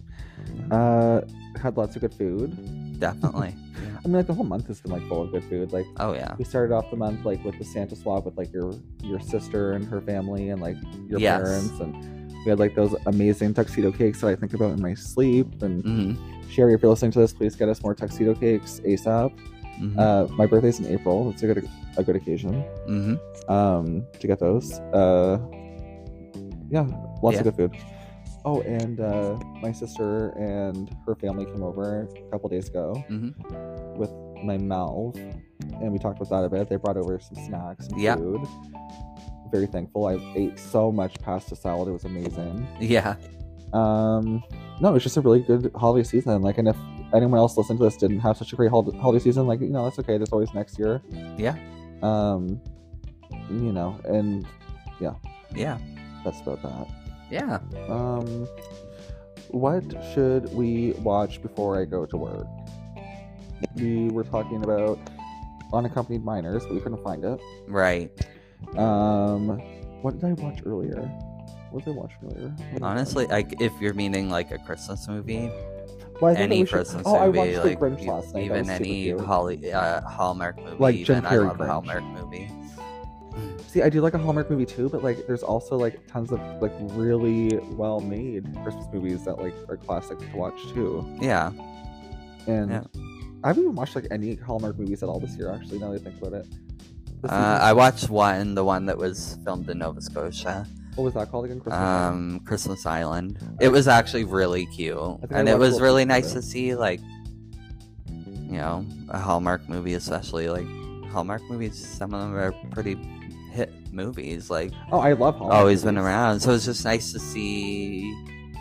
Uh, had lots of good food. Definitely. I mean, like the whole month has been like full of good food. Like, Oh yeah. we started off the month like with the Santa swap with like your your sister and her family and like your Yes. parents, and we had like those amazing tuxedo cakes that I think about in my sleep. And hmm Sherry, if you're listening to this, please get us more tuxedo cakes ASAP. hmm Uh, my birthday's in April. It's a good a good occasion hmm um to get those. Uh, yeah, lots Yeah. of good food. Oh, and uh, my sister and her family came over a couple days ago hmm with my Malv, and we talked about that a bit. They brought over some snacks and Yeah. food. Very thankful. I ate so much pasta salad. It was amazing. Yeah. Um, no, it was just a really good holiday season. Like, and if anyone else listening to this didn't have such a great hol- holiday season, like, you know, that's okay. There's always next year. Yeah. Um, you know, and Yeah. that's about that. Yeah. Um, what should we watch before I go to work? We were talking about Unaccompanied Minors, but we couldn't find it. Right. Um, what did I watch earlier? What did I watch earlier? What did I Honestly, watch? like if you're meaning like a Christmas movie, Well, I think that any we should- Christmas oh, I movie, watched like The Grinch e- last night. That even was super any cute. Holly, uh, Hallmark movie, Like even Jim I Carrey love a Grinch. Hallmark movie. See, I do like a Hallmark movie too, but like, there's also like tons of like really well-made Christmas movies that like are classic to watch too. Yeah. And Yeah. I haven't even watched like any Hallmark movies at all this year. Actually, now that I think about it. The Uh, season- I watched one, the one that was filmed in Nova Scotia, What was that called again? Christmas Island? um, Christmas Island. It was actually really cute, think I and it watched was little really pieces of nice it. to see, like, you know, a Hallmark movie, especially like Hallmark movies. Some of them are pretty hit movies, like Oh, I love Hallmark. always been movies. around. So it's just nice to see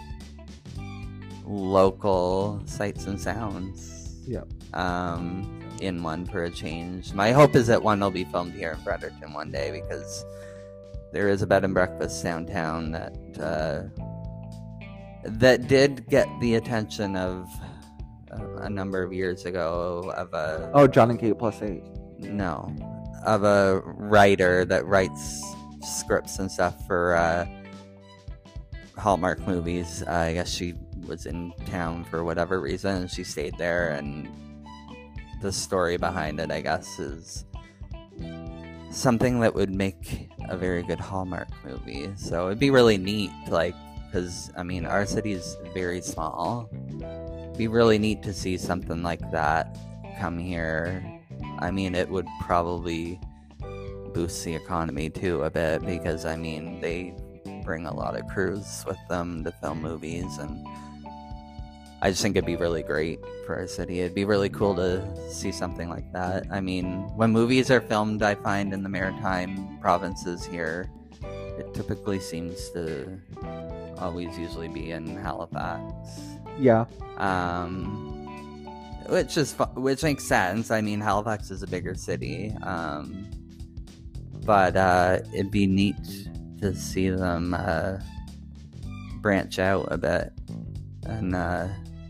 local sights and sounds. Yeah. Um, in one for a change. My hope is that one will be filmed here in Fredericton one day, because there is a bed and breakfast downtown that uh, that did get the attention of uh, a number of years ago of a Oh, John and Kate plus eight. no of a writer that writes scripts and stuff for uh, Hallmark movies. Uh, I guess she was in town for whatever reason, and she stayed there, and the story behind it, I guess, is something that would make a very good Hallmark movie. So it'd be really neat, like, because, I mean, our city is very small. It'd be really neat to see something like that come here. I mean, it would probably boost the economy, too, a bit, because, I mean, they bring a lot of crews with them to film movies, and I just think it'd be really great for our city. It'd be really cool to see something like that. I mean, when movies are filmed, I find in the maritime provinces here, it typically seems to always usually be in Halifax. Yeah. Um, which is fu- which makes sense. I mean, Halifax is a bigger city. Um, but uh, it'd be neat to see them uh, branch out a bit, and uh,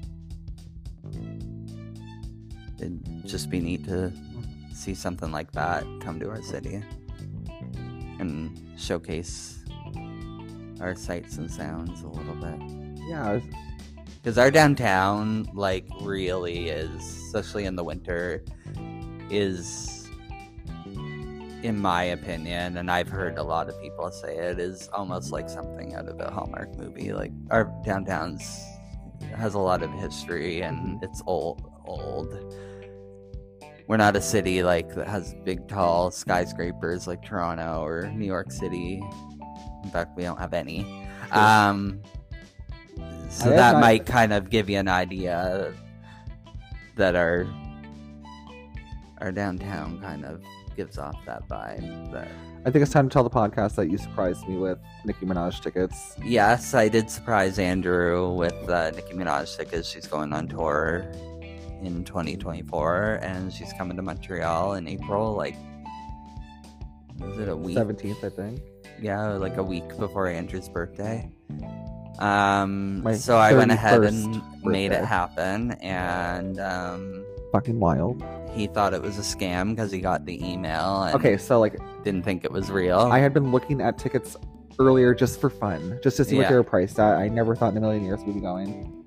it'd just be neat to see something like that come to our city and showcase our sights and sounds a little bit. Yeah. it's- Because our downtown, like, really is, especially in the winter, is, in my opinion, and I've heard a lot of people say it, is almost like something out of a Hallmark movie. Like, our downtown's has a lot of history, and it's old, old. We're not a city, like, that has big, tall skyscrapers like Toronto or New York City. In fact, we don't have any. Um... So I have that not- might kind of give you an idea that our our downtown kind of gives off that vibe. But I think it's time to tell the podcast that you surprised me with Nicki Minaj tickets. yes, I did surprise Andrew with uh, Nicki Minaj tickets. She's going on tour in twenty twenty-four, and she's coming to Montreal in April. Like, was it a week? seventeenth, I think. Yeah, like a week before Andrew's birthday. Um, My so I went ahead and thirty-first made it birthday. happen, and um, Fucking wild. he thought it was a scam because he got the email and Okay, so like didn't think it was real. I had been looking at tickets earlier just for fun, just to see what Yeah. they were priced at. I never thought in a million years we'd be going.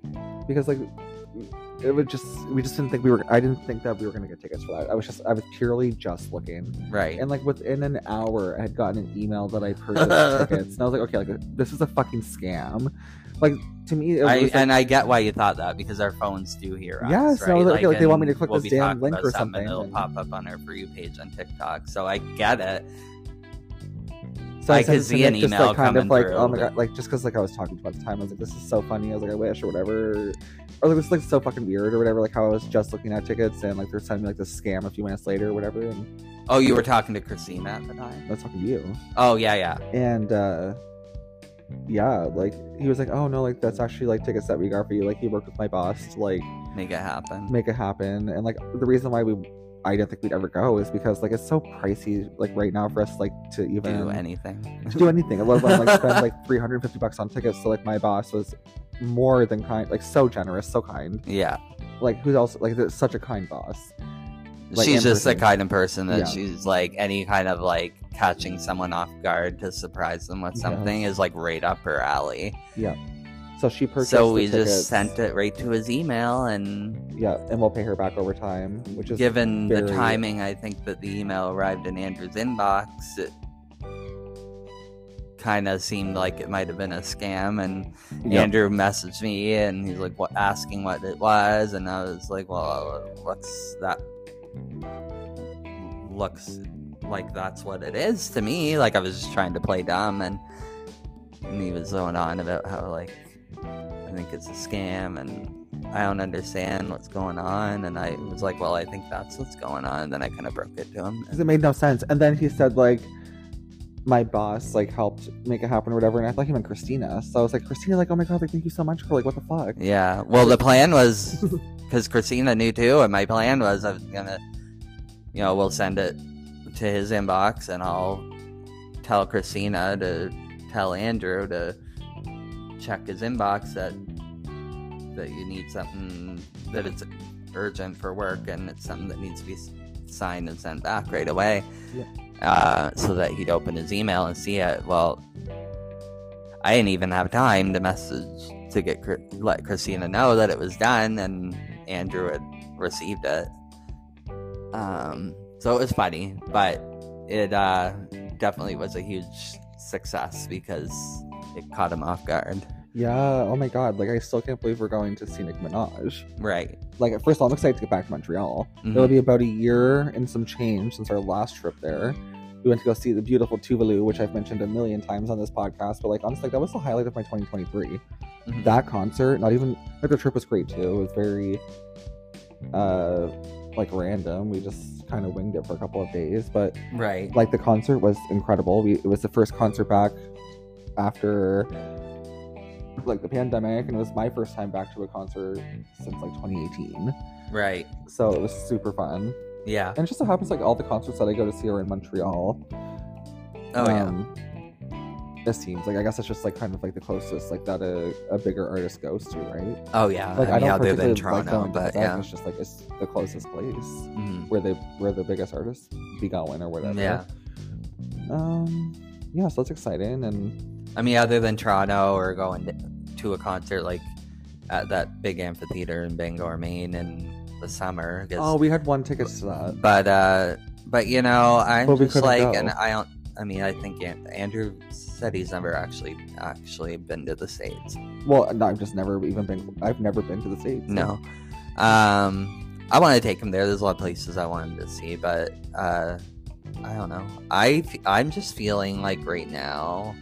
because like it would just we just didn't think we were I didn't think that we were gonna get tickets for that. I was just I was purely just looking. Right. And like within an hour I had gotten an email that I purchased tickets and I was like, okay, like this is a fucking scam. Like to me it was I, like, and I get why you thought that because our phones do hear us. Yes, right? I was like, okay, like, they want me to and click we'll this be damn talking link about or something, something, It'll and- pop up on our For You page on TikTok. So I get it. So I sent could it to see an Nick, just, email like, kind of coming like, through, oh my but- god, like just because like I was talking too much time, I was like, this is so funny. I was like, I wish or whatever, or like this is like so fucking weird or whatever. Like how I was just looking at tickets and like they're sending me like this scam a few minutes later or whatever. And Oh, you were talking to Christina at the time? I was talking to you, Oh, yeah, yeah. and uh yeah, like he was like, oh no, like that's actually like tickets that we got for you. Like he worked with my boss to like Make it happen. make it happen, and like the reason why we. I didn't think we'd ever go is because like it's so pricey like right now for us like to even Do anything. to do anything. Let alone like spend like three hundred fifty bucks on tickets. So like my boss was more than kind, like so generous, so kind. Yeah. Like who's also like it's such a kind boss. Like, she's in just the person. kind of person that Yeah. she's like any kind of like catching someone off guard to surprise them with Yeah. something is like right up her alley. Yeah. So she purchased. So the we tickets. just sent it right to his email, and Yeah, and we'll pay her back over time, which is given very- the timing, I think that the email arrived in Andrew's inbox. It kind of seemed like it might have been a scam, and Yeah. Andrew messaged me, and he's like, "What?" asking what it was, and I was like, "Well, what's that? Looks like that's what it is to me." Like I was just trying to play dumb, and, and he was going on about how like I think it's a scam, and I don't understand what's going on, and I was like, "Well, I think that's what's going on." And then I kind of broke it to him. Because it made no sense. And then he said like my boss like helped make it happen or whatever, and I thought he meant Christina. So I was like, Christina, like, oh my god, like thank you so much for like what the fuck. Yeah. Well, the plan was because Christina knew too, and my plan was I was gonna, you know, we'll send it to his inbox, and I'll tell Christina to tell Andrew to check his inbox that that you need something that it's urgent for work and it's something that needs to be signed and sent back right away. Yeah. Uh, so that he'd open his email and see it. Well, I didn't even have time to message to get let Christina know that it was done and Andrew had received it. Um, so it was funny, but it uh, definitely was a huge success because it caught him off guard. Yeah, oh my god, like I still can't believe we're going to see Nicki Minaj. Right. Like first of all, I'm excited to get back to Montreal. Mhm. It'll be about a year and some change since our last trip there. We went to go see the beautiful Tuvalu, which I've mentioned a million times on this podcast, but like honestly, that was the highlight of my twenty twenty-three. Mhm. That concert, not even like the trip was great too. It was very uh like random. We just kind of winged it for a couple of days, but Right. like the concert was incredible. We it was the first concert back after like the pandemic, and it was my first time back to a concert since like twenty eighteen. Right. So it was super fun. Yeah. And it just so happens like all the concerts that I go to see are in Montreal. Oh yeah. Um, it seems like I guess it's just like kind of like the closest like that a, a bigger artist goes to, right? Oh yeah. Like I mean, don't other than particularly like Toronto, going to but Quebec, yeah. it's just like it's the closest place Mhm. where they where the biggest artists be going or whatever. Yeah. Um. Yeah. So that's exciting, and I mean, other than Toronto or going to- to a concert like at that big amphitheater in Bangor, Maine in the summer. 'Cause- oh, we had one ticket to that. but uh, but you know, I'm But we just couldn't like, go. and I don't. I mean, I think An- Andrew said he's never actually actually been to the States. Well, no, I've just never even been. I've never been to the States. No. Um, I want to take him there. There's a lot of places I want him to see, but uh, I don't know. I f- I'm just feeling like right now.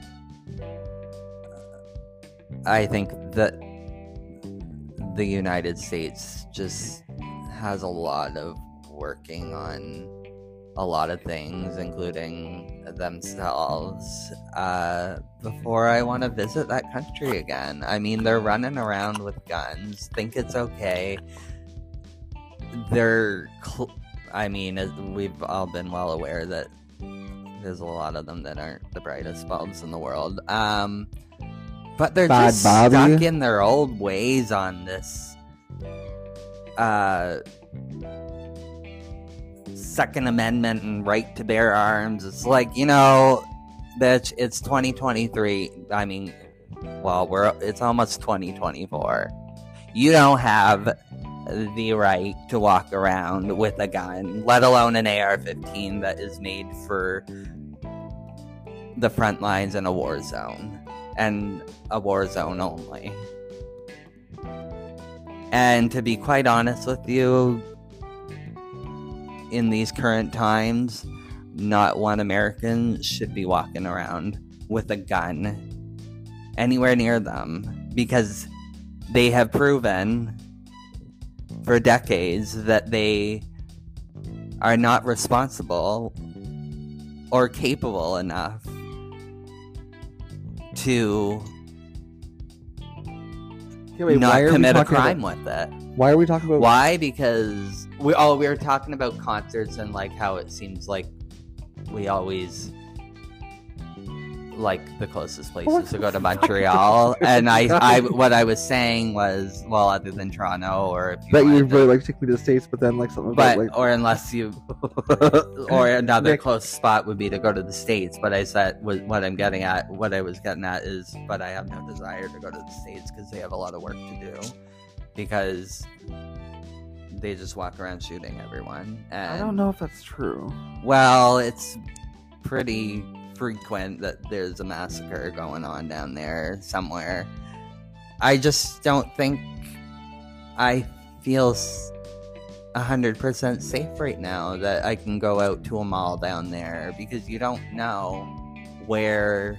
I think that the United States just has a lot of working on a lot of things, including themselves, uh, before I want to visit that country again. I mean, they're running around with guns, think it's okay. They're, cl- I mean, as we've all been well aware that there's a lot of them that aren't the brightest bulbs in the world. Um, but they're Bad just Bobby. stuck in their old ways on this, uh, Second Amendment and right to bear arms. It's like, you know, bitch, it's twenty twenty-three. I mean, well, we're it's almost twenty twenty-four. You don't have the right to walk around with a gun, let alone an A R fifteen that is made for the front lines in a war zone, and a war zone only. And to be quite honest with you, in these current times, not one American should be walking around with a gun anywhere near them, because they have proven for decades that they are not responsible or capable enough to Okay, wait, why not are we commit a talking crime about- with it. Why are we talking about? Why? Because we oh we were talking about concerts and like how it seems like we always like the closest places to go to Montreal, and I, I what I was saying was, well, other than Toronto, or if you That you wanted would to- really like to take me to the States, but then like something but about like. or unless you or another Nick. close spot would be to go to the States. But I said was what I'm getting at. What I was getting at is, but I have no desire to go to the States because they have a lot of work to do, because they just walk around shooting everyone. And, I don't know if that's true. Well, it's pretty frequent that there's a massacre going on down there somewhere. I just don't think I feel a hundred percent safe right now that I can go out to a mall down there, because you don't know where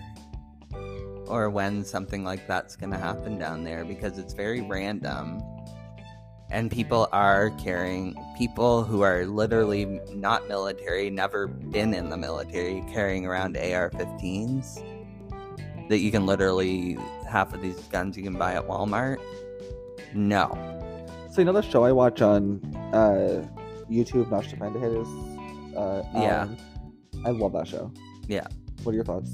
or when something like that's going to happen down there, because it's very random. And people are carrying, people who are literally not military, never been in the military, carrying around A R fifteens that you can literally, half of these guns you can buy at Walmart. No. So you know the show I watch on uh, YouTube, Not Stupenda Hit, is uh, Yeah. um, I love that show. Yeah. What are your thoughts?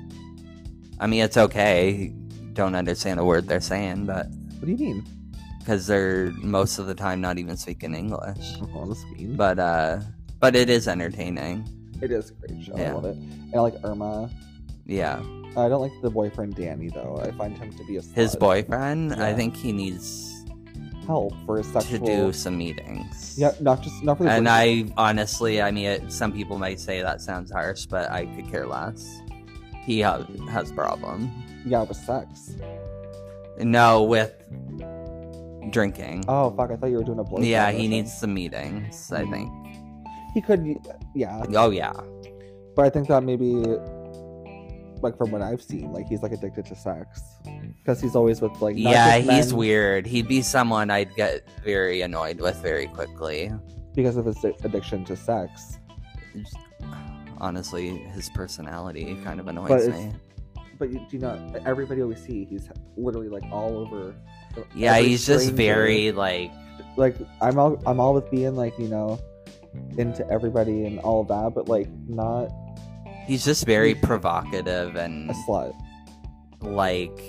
I mean, it's okay. Don't understand a word they're saying, but What do you mean? because they're most of the time not even speaking English. Oh, that's mean. But uh, but it is entertaining. It is a great show. I Yeah. love it. And I like Irma. Yeah. I don't like the boyfriend Danny though. I find him to be a His slut. boyfriend, I Yeah. think he needs help for his to sexual. do some meetings. Yeah, not just not for the. And boyfriend. I honestly, I mean, it, some people might say that sounds harsh, but I could care less. He ha- has problem. Yeah, with sex. No, with drinking. Oh fuck! I thought you were doing a blowjob. yeah, or he something. needs some meetings, I think. He could. Yeah, Oh, yeah. but I think that maybe, like from what I've seen, like he's like addicted to sex because he's always with like. not Yeah, just he's men, weird. He'd be someone I'd get very annoyed with very quickly. because of his addiction to sex. Just- honestly, his personality kind of annoys But it's- me. But you do you know everybody we see, he's literally like all over. Yeah, every he's just stranger. very, like, like I'm all I'm all with being like, you know, into everybody and all of that, but like not he's just very provocative a and, slut. like,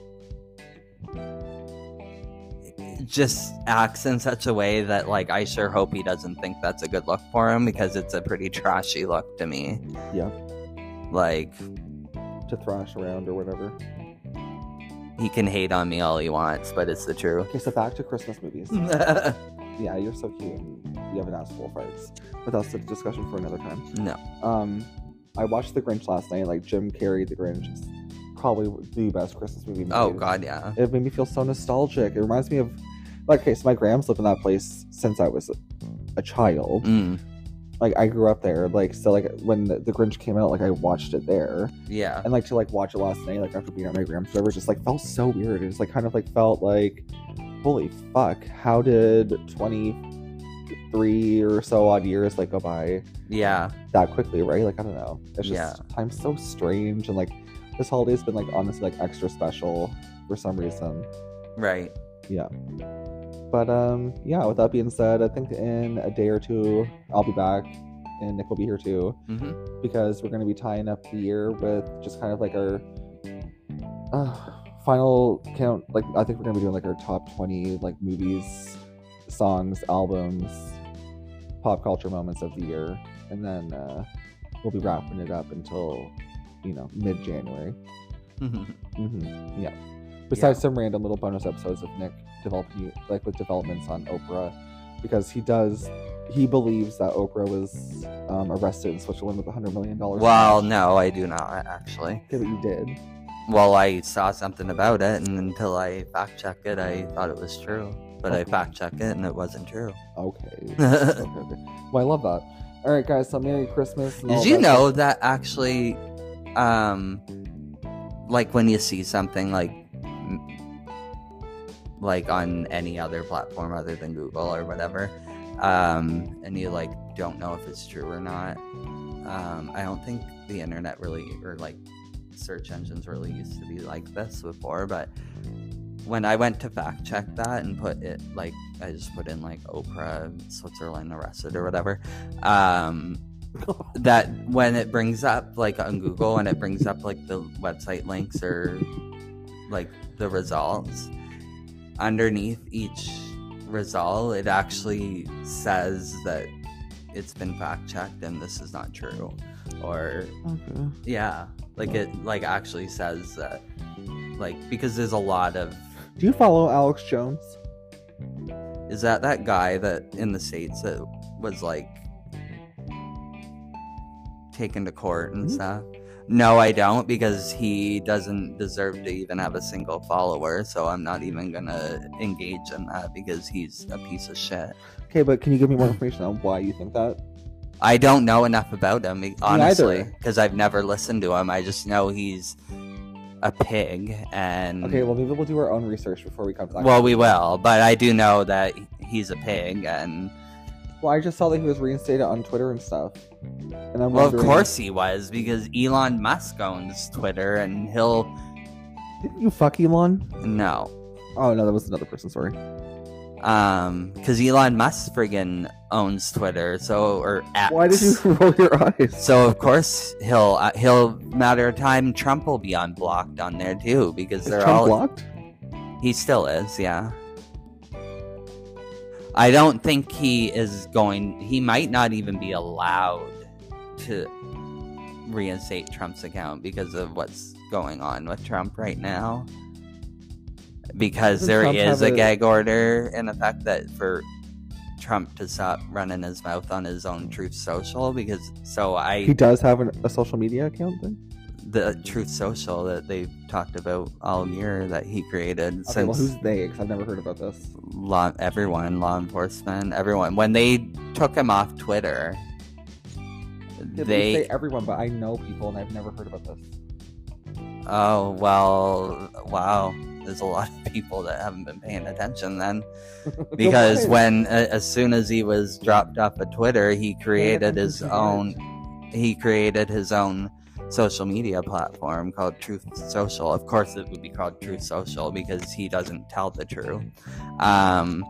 just acts in such a way that, like, I sure hope he doesn't think that's a good look for him, because it's a pretty trashy look to me. Yeah, Like, to thrash around or whatever. he can hate on me all he wants, but it's the truth. Okay, so back to Christmas movies. Yeah, you're so cute. You have an ass full of farts. But that's a discussion for another time. No. Um, I watched The Grinch last night. Like Jim Carrey, The Grinch is probably the best Christmas movie made. Oh, God, yeah. It made me feel so nostalgic. It reminds me of, like, okay, so my grams lived in that place since I was a child. Mm, Like, I grew up there. Like, so, like, when the, the Grinch came out, like, I watched it there. yeah. And, like, to, like, watch it last night, like, after being at my grams, whatever, just, like, felt so weird. It just, like, kind of, like, felt like, holy fuck, how did twenty-three or so odd years, like, go by Yeah. that quickly, right? Like, I don't know. It's just, Yeah. time's so strange. And, like, this holiday's been, like, honestly, like, extra special for some reason. Right. Yeah. But um yeah, with that being said, I think in a day or two I'll be back and Nick will be here too, hmm because we're going to be tying up the year with just kind of like our uh, final count. Like, I think we're going to be doing like our top twenty like movies, songs, albums, pop culture moments of the year, and then uh we'll be wrapping it up until, you know, mid-January. hmm hmm Yeah. Besides some random little bonus episodes of Nick developing, like with developments on Oprah, because he does, he believes that Oprah was um, arrested in Switzerland with a hundred million dollars. Well, no, I do not actually. Okay, but you did. Well, I saw something about it, and until I fact checked it, I thought it was true. But I Okay. fact checked it, and it wasn't true. Okay. okay, okay. Well, I love that. All right, guys. So Merry Christmas. And all Did you that know that actually, um, like when you see something like, m- like on any other platform other than Google or whatever, um, and you like don't know if it's true or not, um, I don't think the internet really, or like search engines really used to be like this before, but when I went to fact check that and put it like, I just put in like Oprah Switzerland arrested or whatever, um, that when it brings up like on Google and it brings up like the website links or like the results, underneath each result it actually says that it's been fact checked and this is not true, or Okay. yeah, like it like actually says that, like, because there's a lot of, Do you follow Alex Jones? is that that guy that in the States that was like taken to court and Mhm. stuff? No, I don't, because he doesn't deserve to even have a single follower, so I'm not even gonna engage in that because he's a piece of shit. Okay, but can you give me more information on why you think that? I don't know enough about him, honestly, neither. because I've never listened to him. I just know he's a pig, and Okay, well maybe we'll do our own research before we come to that. well, we will, but I do know that he's a pig, and Well, I just saw that he was reinstated on Twitter and stuff, and I'm well, of wondering- course he was, because Elon Musk owns Twitter, and he'll Didn't you fuck Elon? no, Oh no, that was another person. Sorry. um, because Elon Musk friggin' owns Twitter, so or X. Why did you roll your eyes? So of course he'll uh, he'll matter of time. Trump will be unblocked on there too, because Is they're Trump all blocked? he still is, yeah. I don't think he is going. He might not even be allowed to reinstate Trump's account because of what's going on with Trump right now. Because Doesn't there Trump is have a a- gag order in effect that for Trump to stop running his mouth on his own Truth Social. Because so I He does have an, a social media account then. the Truth Social that they've talked about all year that he created Okay, since well who's they? Because I've never heard about this. law everyone, law enforcement, everyone. When they took him off Twitter, Yeah, but you they say everyone, but I know people and I've never heard about this. oh well, wow. There's a lot of people that haven't been paying attention then, because Why? when uh, as soon as he was dropped off of Twitter, he created his own. He created his own social media platform called Truth Social. Of course, it would be called Truth Social because he doesn't tell the truth. Um,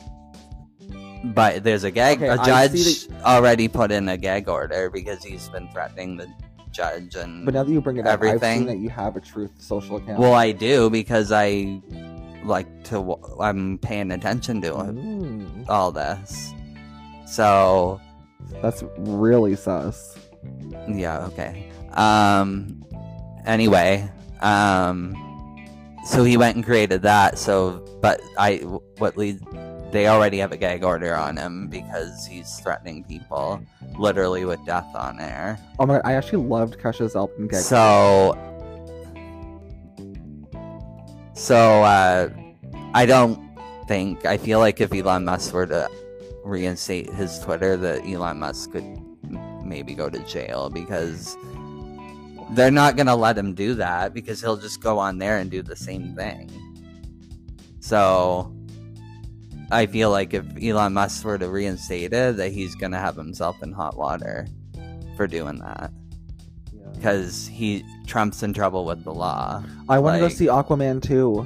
but there's a gag. Okay, a I see judge already put in a gag order because he's been threatening the judge and. But now that you bring it up, I've Everything. seen that you have a Truth Social account. Well, I do because I like to. w- I'm paying attention to it, Mm, all this. So that's really sus. yeah, okay. Um. Anyway, um. So he went and created that. So, but I what leads. They already have a gag order on him because he's threatening people, literally with death on air. Oh my god, I actually loved Kesha's album Gag. So, so uh, I don't think. I feel like if Elon Musk were to reinstate his Twitter, that Elon Musk could m- maybe go to jail because they're not gonna let him do that because he'll just go on there and do the same thing. So, I feel like if Elon Musk were to reinstate it, that he's gonna have himself in hot water for doing that. Yeah. Because he Trump's in trouble with the law. I want to like- go see Aquaman too,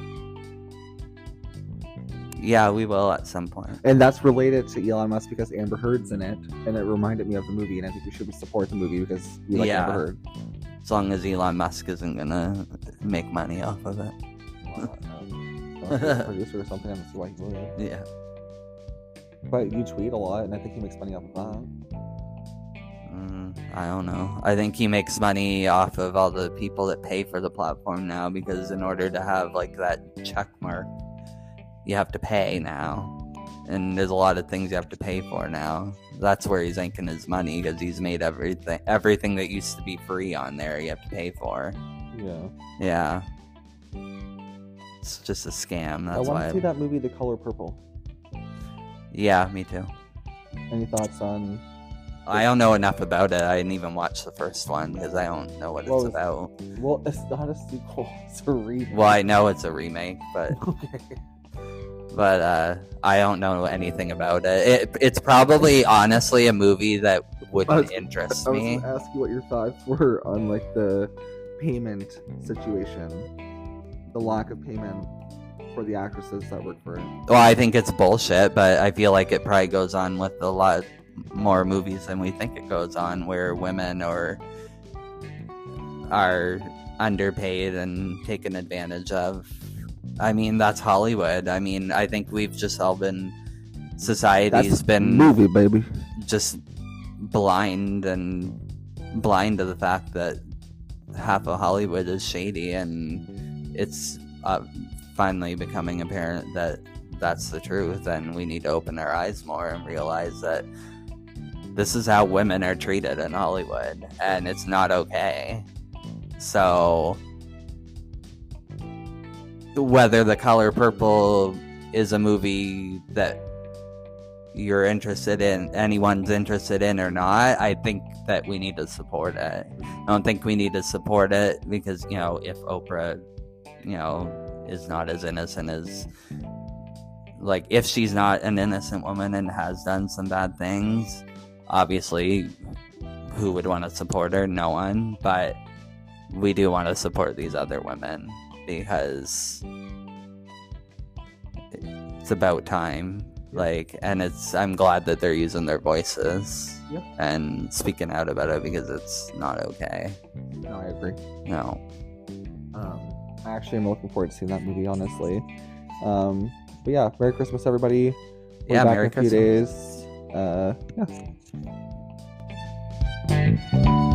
Yeah, we will at some point. and that's related to Elon Musk because Amber Heard's in it, and it reminded me of the movie, and I think we should support the movie because we like Yeah. Amber Heard. As long as Elon Musk isn't gonna make money off of it. Well, uh, producer or something, I don't see why he would. Yeah. But you tweet a lot, and I think he makes money off of that. Mm, I don't know. I think he makes money off of all the people that pay for the platform now because in order to have like that check mark, you have to pay now. And there's a lot of things you have to pay for now. That's where he's making his money, because he's made everything everything that used to be free on there, you have to pay for. Yeah. Yeah. It's just a scam. That's I want why. to see that movie, The Color Purple. Yeah, me too. Any thoughts on? I don't know enough about it. I didn't even watch the first one because I don't know what Well, it's it's- about. Well, it's not a sequel. It's a remake. Well, I know it's a remake, but Okay. but uh, I don't know anything about it. it. It's probably honestly a movie that wouldn't I was- interest I was me. gonna ask you what your thoughts were on like the payment situation, the lack of payment for the actresses that work for it. Well, I think it's bullshit, but I feel like it probably goes on with a lot more movies than we think it goes on, where women are are underpaid and taken advantage of. I mean, that's Hollywood. I mean, I think we've just all been society's That's been movie, baby. just blind and blind to the fact that half of Hollywood is shady, and it's uh, finally becoming apparent that that's the truth, and we need to open our eyes more and realize that this is how women are treated in Hollywood, and it's not okay. So whether The Color Purple is a movie that you're interested in, anyone's interested in or not, I think that we need to support it. I don't think we need to support it because, you know, if Oprah, you know, is not as innocent as, like, if she's not an innocent woman and has done some bad things, obviously, who would want to support her? No one. But we do want to support these other women because it's about time. Like, and it's, I'm glad that they're using their voices Yep. and speaking out about it because it's not okay. No, I agree. No. Um, I actually am looking forward to seeing that movie, honestly. Um, but yeah, Merry Christmas, everybody. We're Yeah, back Merry in a few Christmas. days. Uh, yeah.